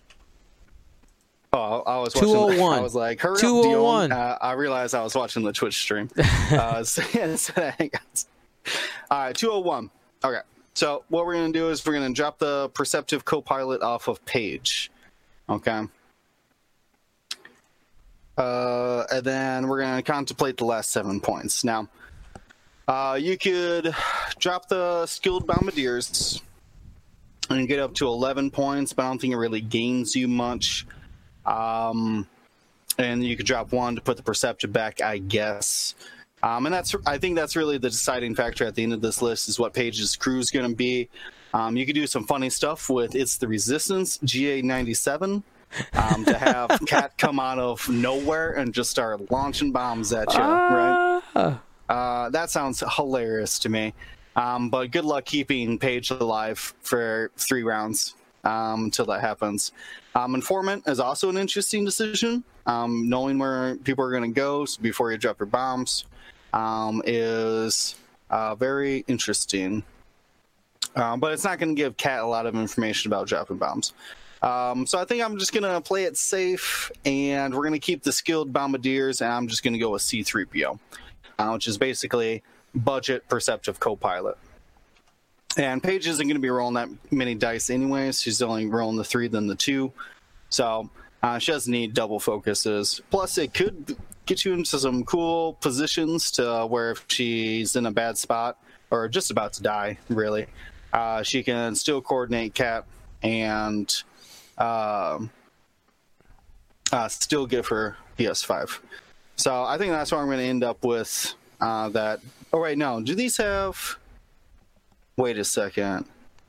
Oh, I was watching.
two oh one.
I was like, hurry
two oh one.
up, Dion. Uh, I realized I was watching the Twitch stream. uh, so, yeah, so Hangouts. All right, two oh one. Okay, so what we're going to do is we're going to drop the Perceptive Copilot off of page. Okay. Uh, and then we're going to contemplate the last seven points. Now, uh, you could drop the Skilled Bombardiers and get up to eleven points, but I don't think it really gains you much. Um, and you could drop one to put the Perceptive back, I guess. Um, and that's, I think that's really the deciding factor at the end of this list is what Paige's crew is going to be. Um, you could do some funny stuff with It's the Resistance, G A ninety-seven, um, to have Cat come out of nowhere and just start launching bombs at you,
Ah.
right? Uh, that sounds hilarious to me. Um, but good luck keeping Paige alive for three rounds um, until that happens. Um, Informant is also an interesting decision. Um, knowing where people are going to go before you drop your bombs um, is uh, very interesting. Um, but it's not going to give Cat a lot of information about dropping bombs. Um, so I think I'm just going to play it safe, and we're going to keep the Skilled Bombardiers, and I'm just going to go with C three P O, uh, which is basically budget Perceptive Copilot. And Paige isn't going to be rolling that many dice anyways. She's only rolling the three, then the two. So uh, she doesn't need double focuses. Plus, it could get you into some cool positions to where if she's in a bad spot or just about to die, really, uh, she can still coordinate Cat and uh, uh, still give her P S five. So I think that's where I'm going to end up with uh, that. Oh, wait, no. Do these have... Wait a second.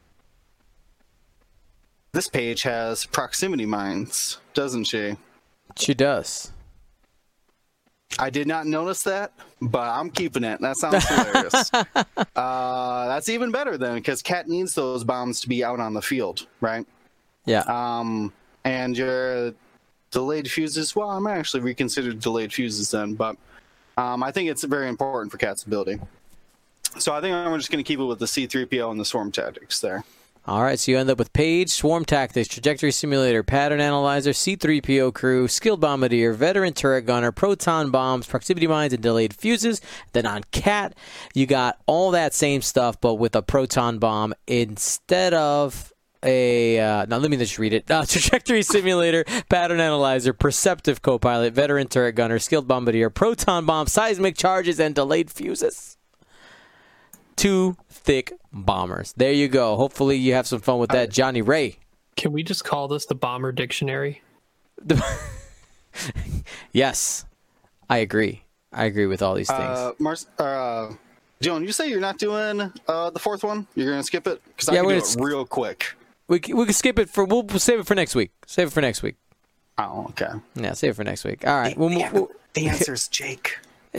This page has proximity mines, doesn't she?
She does.
I did not notice that, but I'm keeping it. That sounds hilarious. uh, that's even better then, because Cat needs those bombs to be out on the field, right?
Yeah.
Um, and your delayed fuses, well, I might actually reconsider delayed fuses then, but um, I think it's very important for Cat's ability. So I think I'm just going to keep it with the C three P O and the Swarm Tactics there.
All right, so you end up with Paige, Swarm Tactics, Trajectory Simulator, Pattern Analyzer, C three P O crew, Skilled Bombardier, Veteran Turret Gunner, Proton Bombs, Proximity Mines, and Delayed Fuses. Then on Cat, you got all that same stuff, but with a Proton Bomb instead of a... Uh, now, let me just read it. Uh, Trajectory Simulator, Pattern Analyzer, Perceptive Copilot, Veteran Turret Gunner, Skilled Bombardier, Proton Bomb, Seismic Charges, and Delayed Fuses. Two thick bombers. There you go. Hopefully you have some fun with that, Johnny Ray.
Can we just call this the Bomber Dictionary?
Yes, I agree. I agree with all these things.
Uh, Mars, uh, Joan, you say you're not doing uh, the fourth one? You're going to skip it? Because I
Yeah,
can
we're
do
gonna
it
sk-
real quick.
we c- we can skip it for. We'll, we'll save it for next week. Save it for next week.
Oh, okay.
Yeah, save it for next week. All right. We'll,
Yeah,
we'll,
the answer's Jake.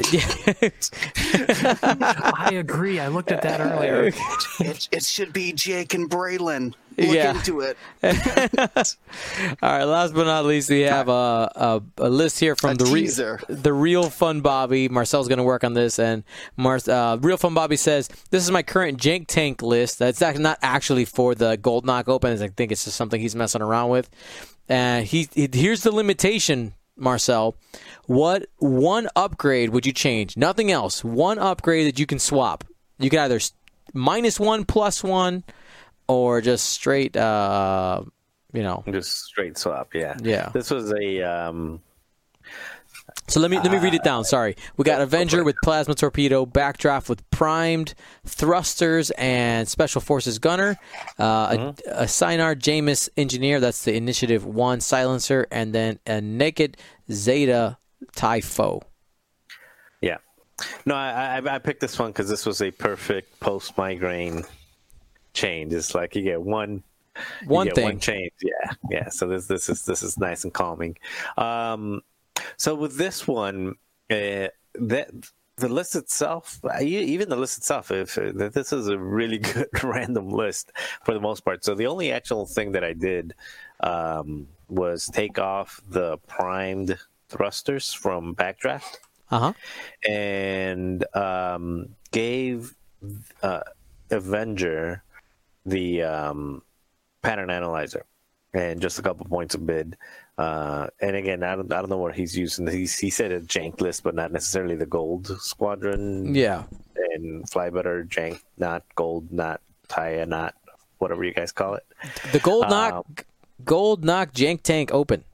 I agree. I looked at that earlier.
It, it should be Jake and Braylon. Look
Yeah.
into it.
All right. Last but not least, we have a a, a list here from
A
the re-
teaser.
the Real Fun Bobby. Marcel's going to work on this, and Mar- uh, Real Fun Bobby says this is my current Jank Tank list. That's act- not actually for the Gold Knock Open. I think it's just something he's messing around with. And he, he here's the limitation, Marcel. What one upgrade would you change? Nothing else. One upgrade that you can swap. You can either s- minus one, plus one, or just straight, uh, you know.
Just straight swap, yeah.
Yeah.
This was a um,
So let me let me read it down. Sorry, we got Avenger with plasma torpedo, Backdraft with primed thrusters and special forces gunner, uh,
Mm-hmm.
a, a Sinar Jameis engineer. That's the Initiative One silencer, and then a Naked Zeta Typho.
yeah. No, I I, I picked this one because this was a perfect post migraine change. It's like you get one.
One
you get
thing.
one change, yeah, yeah. So this this is this is nice and calming. Um, so with this one, uh, that the list itself, uh, e- even the list itself, if uh, this is a really good random list for the most part. So the only actual thing that I did um, was take off the primed thrusters from Backdraft,
Uh-huh.
and um, gave uh, Avenger the um, pattern analyzer and just a couple points of bid. Uh, and again, I don't, I don't know what he's using. He's, he said a jank list, but not necessarily the gold squadron.
Yeah.
And fly better jank, not gold, not Taya, not whatever you guys call it.
The gold knock,
Um,
gold knock jank tank open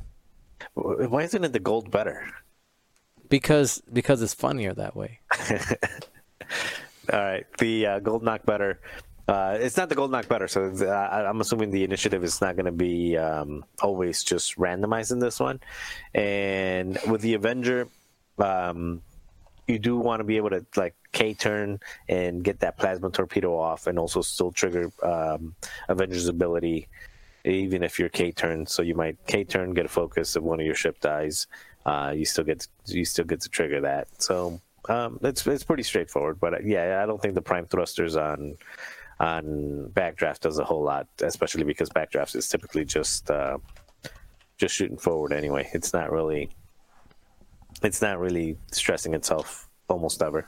Why isn't it the gold better?
because because it's funnier that way.
All right, the uh, gold knock better. Uh, it's not the gold knock better, so it's, uh, I'm assuming the initiative is not going to be um, always just randomized in this one. And with the Avenger, um, you do want to be able to like K-turn and get that plasma torpedo off, and also still trigger um, Avenger's ability, even if you're K-turn. So you might K-turn, get a focus if one of your ship dies. Uh, you still get to, you still get to trigger that. So um, it's it's pretty straightforward. But uh, yeah, I don't think the prime thrusters on on Backdraft does a whole lot, especially because Backdraft is typically just uh, just shooting forward anyway. It's not really it's not really stressing itself almost ever.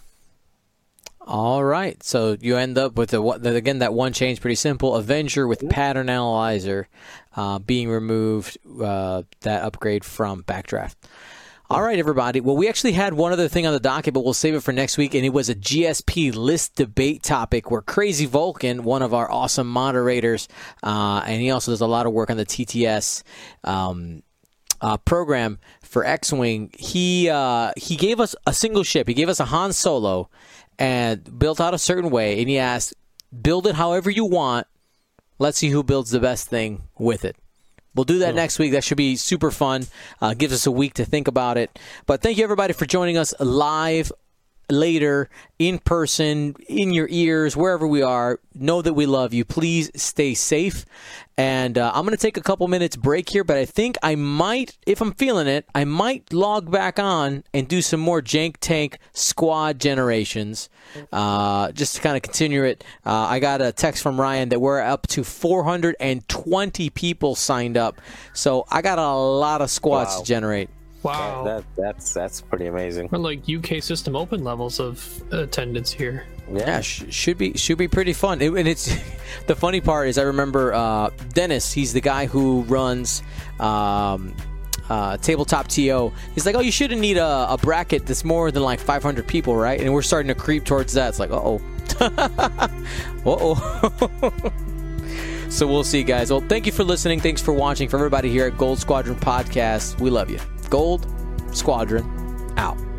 All right, so you end up with the again that one change, pretty simple. Avenger with pattern analyzer uh, being removed. Uh, that upgrade from Backdraft. All right, everybody. Well, we actually had one other thing on the docket, but we'll save it for next week, and it was a G S P list debate topic where Crazy Vulcan, one of our awesome moderators, uh, and he also does a lot of work on the T T S um, uh, program for X-Wing. He uh, he gave us a single ship. He gave us a Han Solo and built out a certain way, and he asked, build it however you want. Let's see who builds the best thing with it. We'll do that next week. That should be super fun. Uh, gives us a week to think about it. But thank you, everybody, for joining us live, later, in person, in your ears, wherever we are. Know that we love you. Please stay safe. And uh, I'm going to take a couple minutes break here, but I think I might, if I'm feeling it, I might log back on and do some more Jank Tank squad generations, uh, just to kind of continue it. Uh, I got a text from Ryan that we're up to four hundred twenty people signed up, so I got a lot of squads
Wow.
to generate.
Wow.
That that's that's pretty amazing.
We're like U K System Open levels of attendance here.
Yeah, sh- should be should be pretty fun. It, and it's the funny part is I remember uh, Dennis. He's the guy who runs um, uh, Tabletop T O. He's like, oh, you shouldn't need a, a bracket that's more than like five hundred people, right? And we're starting to creep towards that. It's like, uh oh, uh oh. So we'll see, guys. Well, thank you for listening. Thanks for watching. For everybody here at Gold Squadron Podcast, we love you. Gold Squadron out.